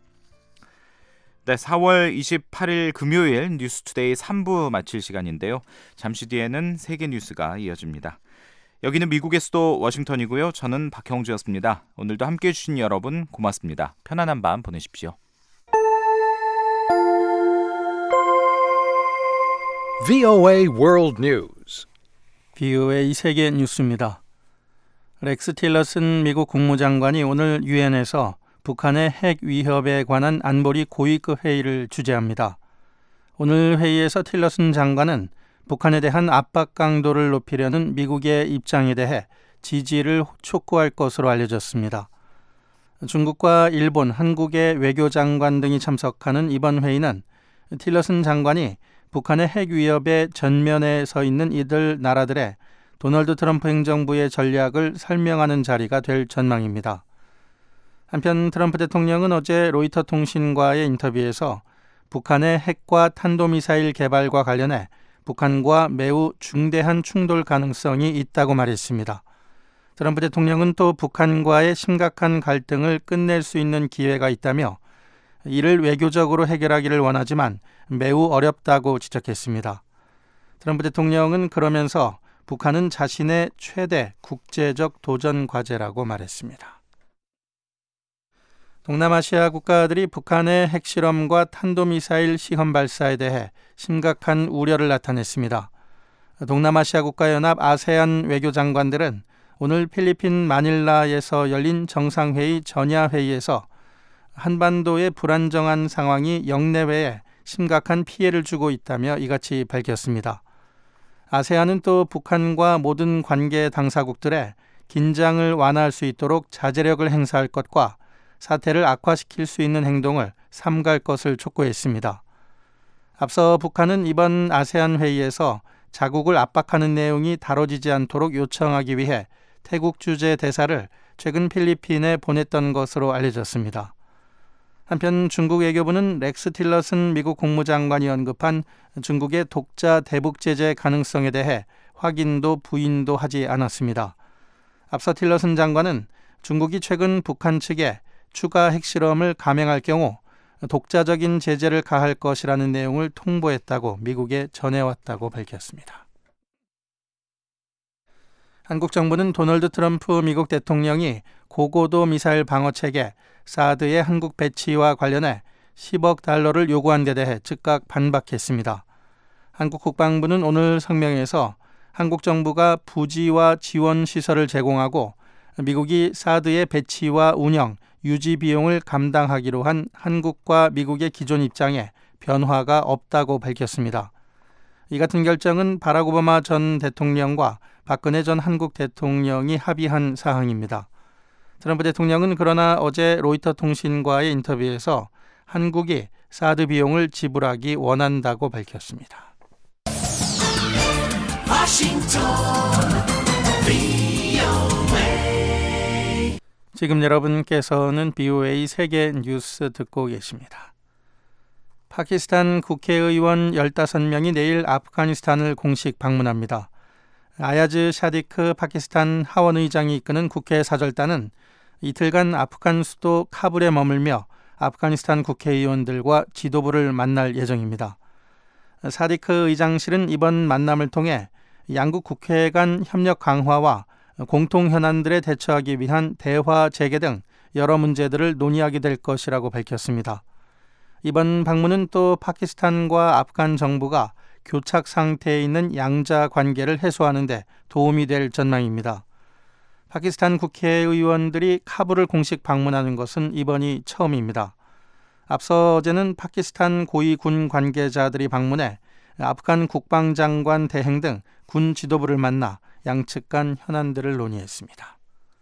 네, 4월 28일 금요일 뉴스투데이 3부 마칠 시간인데요. 잠시 뒤에는 세계 뉴스가 이어집니다. 여기는 미국의 수도 워싱턴이고요. 저는 박형주였습니다. 오늘도 함께해 주신 여러분 고맙습니다. 편안한 밤 보내십시오. VOA World News. VOA 세계 뉴스입니다. 렉스 틸러슨 미국 국무장관이 오늘 유엔에서 북한의 핵 위협에 관한 안보리 고위급 회의를 주재합니다. 오늘 회의에서 틸러슨 장관은 북한에 대한 압박 강도를 높이려는 미국의 입장에 대해 지지를 촉구할 것으로 알려졌습니다. 중국과 일본, 한국의 외교장관 등이 참석하는 이번 회의는 틸러슨 장관이 북한의 핵 위협의 전면에 서 있는 이들 나라들의 도널드 트럼프 행정부의 전략을 설명하는 자리가 될 전망입니다. 한편 트럼프 대통령은 어제 로이터 통신과의 인터뷰에서 북한의 핵과 탄도미사일 개발과 관련해 북한과 매우 중대한 충돌 가능성이 있다고 말했습니다. 트럼프 대통령은 또 북한과의 심각한 갈등을 끝낼 수 있는 기회가 있다며 이를 외교적으로 해결하기를 원하지만 매우 어렵다고 지적했습니다. 트럼프 대통령은 그러면서 북한은 자신의 최대 국제적 도전 과제라고 말했습니다. 동남아시아 국가들이 북한의 핵실험과 탄도미사일 시험 발사에 대해 심각한 우려를 나타냈습니다. 동남아시아 국가연합 아세안 외교장관들은 오늘 필리핀 마닐라에서 열린 정상회의 전야회의에서 한반도의 불안정한 상황이 영내외에 심각한 피해를 주고 있다며 이같이 밝혔습니다. 아세안은 또 북한과 모든 관계 당사국들의 긴장을 완화할 수 있도록 자제력을 행사할 것과 사태를 악화시킬 수 있는 행동을 삼갈 것을 촉구했습니다. 앞서 북한은 이번 아세안 회의에서 자국을 압박하는 내용이 다뤄지지 않도록 요청하기 위해 태국 주재 대사를 최근 필리핀에 보냈던 것으로 알려졌습니다. 한편 중국 외교부는 렉스 틸러슨 미국 국무장관이 언급한 중국의 독자 대북 제재 가능성에 대해 확인도 부인도 하지 않았습니다. 앞서 틸러슨 장관은 중국이 최근 북한 측에 추가 핵실험을 감행할 경우 독자적인 제재를 가할 것이라는 내용을 통보했다고 미국에 전해왔다고 밝혔습니다. 한국 정부는 도널드 트럼프 미국 대통령이 고고도 미사일 방어체계 사드의 한국 배치와 관련해 10억 달러를 요구한 데 대해 즉각 반박했습니다. 한국 국방부는 오늘 성명에서 한국 정부가 부지와 지원 시설을 제공하고 미국이 사드의 배치와 운영, 유지 비용을 감당하기로 한 한국과 미국의 기존 입장에 변화가 없다고 밝혔습니다. 이 같은 결정은 바락 오바마 전 대통령과 박근혜 전 한국 대통령이 합의한 사항입니다. 트럼프 대통령은 그러나 어제 로이터 통신과의 인터뷰에서 한국이 사드 비용을 지불하기 원한다고 밝혔습니다. 지금 여러분께서는 BOA 세계 뉴스 듣고 계십니다. 파키스탄 국회의원 15명이 내일 아프가니스탄을 공식 방문합니다. 아야즈 샤디크 파키스탄 하원의장이 이끄는 국회 사절단은 이틀간 아프간 수도 카불에 머물며 아프가니스탄 국회의원들과 지도부를 만날 예정입니다. 사디크 의장실은 이번 만남을 통해 양국 국회 간 협력 강화와 공통 현안들에 대처하기 위한 대화 재개 등 여러 문제들을 논의하게 될 것이라고 밝혔습니다. 이번 방문은 또 파키스탄과 아프간 정부가 교착 상태에 있는 양자 관계를 해소하는 데 도움이 될 전망입니다. 파키스탄 국회의원들이 카불을 공식 방문하는 것은 이번이 처음입니다. 앞서 어제는 파키스탄 고위 군 관계자들이 방문해 아프간 국방장관 대행 등 군 지도부를 만나 양측 간 현안들을 논의했습니다.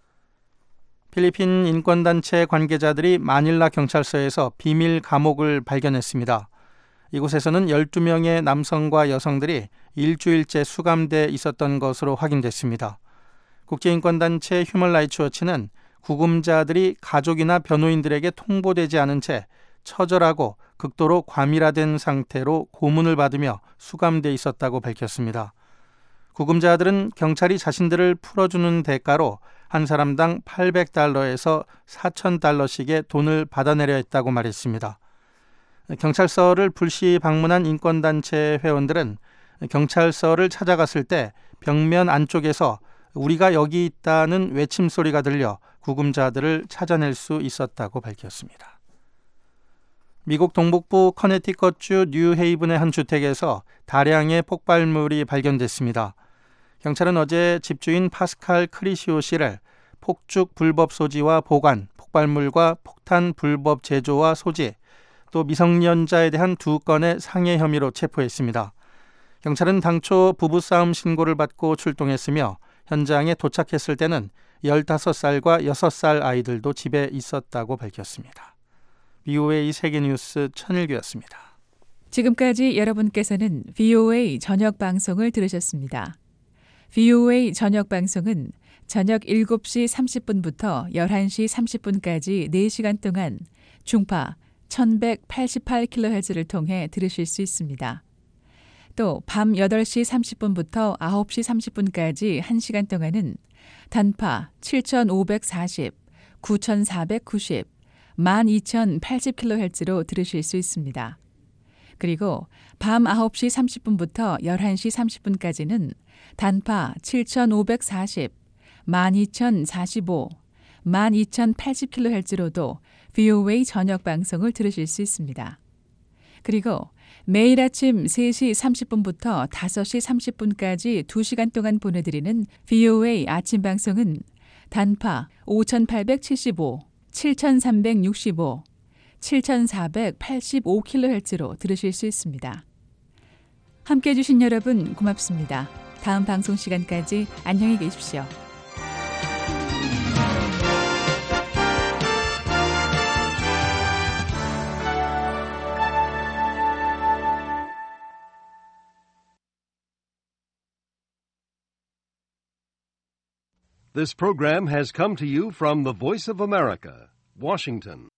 필리핀 인권단체 관계자들이 마닐라 경찰서에서 비밀 감옥을 발견했습니다. 이곳에서는 12명의 남성과 여성들이 일주일째 수감돼 있었던 것으로 확인됐습니다. 국제인권단체 휴먼라이츠 워치는 구금자들이 가족이나 변호인들에게 통보되지 않은 채 처절하고 극도로 과밀화된 상태로 고문을 받으며 수감돼 있었다고 밝혔습니다. 구금자들은 경찰이 자신들을 풀어주는 대가로 한 사람당 $800에서 $4,000씩의 돈을 받아내려 했다고 말했습니다. 경찰서를 불시 방문한 인권단체 회원들은 경찰서를 찾아갔을 때 벽면 안쪽에서 우리가 여기 있다는 외침소리가 들려 구금자들을 찾아낼 수 있었다고 밝혔습니다. 미국 동북부 커네티컷주 뉴헤이븐의 한 주택에서 다량의 폭발물이 발견됐습니다. 경찰은 어제 집주인 파스칼 크리시오 씨를 폭죽 불법 소지와 보관, 폭발물과 폭탄 불법 제조와 소지, 또 미성년자에 대한 2건의 상해 혐의로 체포했습니다. 경찰은 당초 부부싸움 신고를 받고 출동했으며 현장에 도착했을 때는 15살과 6살 아이들도 집에 있었다고 밝혔습니다. BOA 세계뉴스 천일규였습니다. 지금까지 여러분께서는 BOA 저녁 방송을 들으셨습니다. BOA 저녁 방송은 저녁 7시 30분부터 11시 30분까지 4시간 동안 중파 1188kHz를 통해 들으실 수 있습니다. 또 밤 8시 30분부터 9시 30분까지 1시간 동안은 단파 7540, 9490, 12080kHz로 들으실 수 있습니다. 그리고 밤 9시 30분부터 11시 30분까지는 단파 7540, 12045, 12080kHz로도 VOA 저녁 방송을 들으실 수 있습니다. 그리고 매일 아침 3시 30분부터 5시 30분까지 2시간 동안 보내드리는 VOA 아침 방송은 단파 5875, 7365, 7485kHz로 들으실 수 있습니다. 함께해 주신 여러분 고맙습니다. 다음 방송 시간까지 안녕히 계십시오. This program has come to you from the Voice of America, Washington.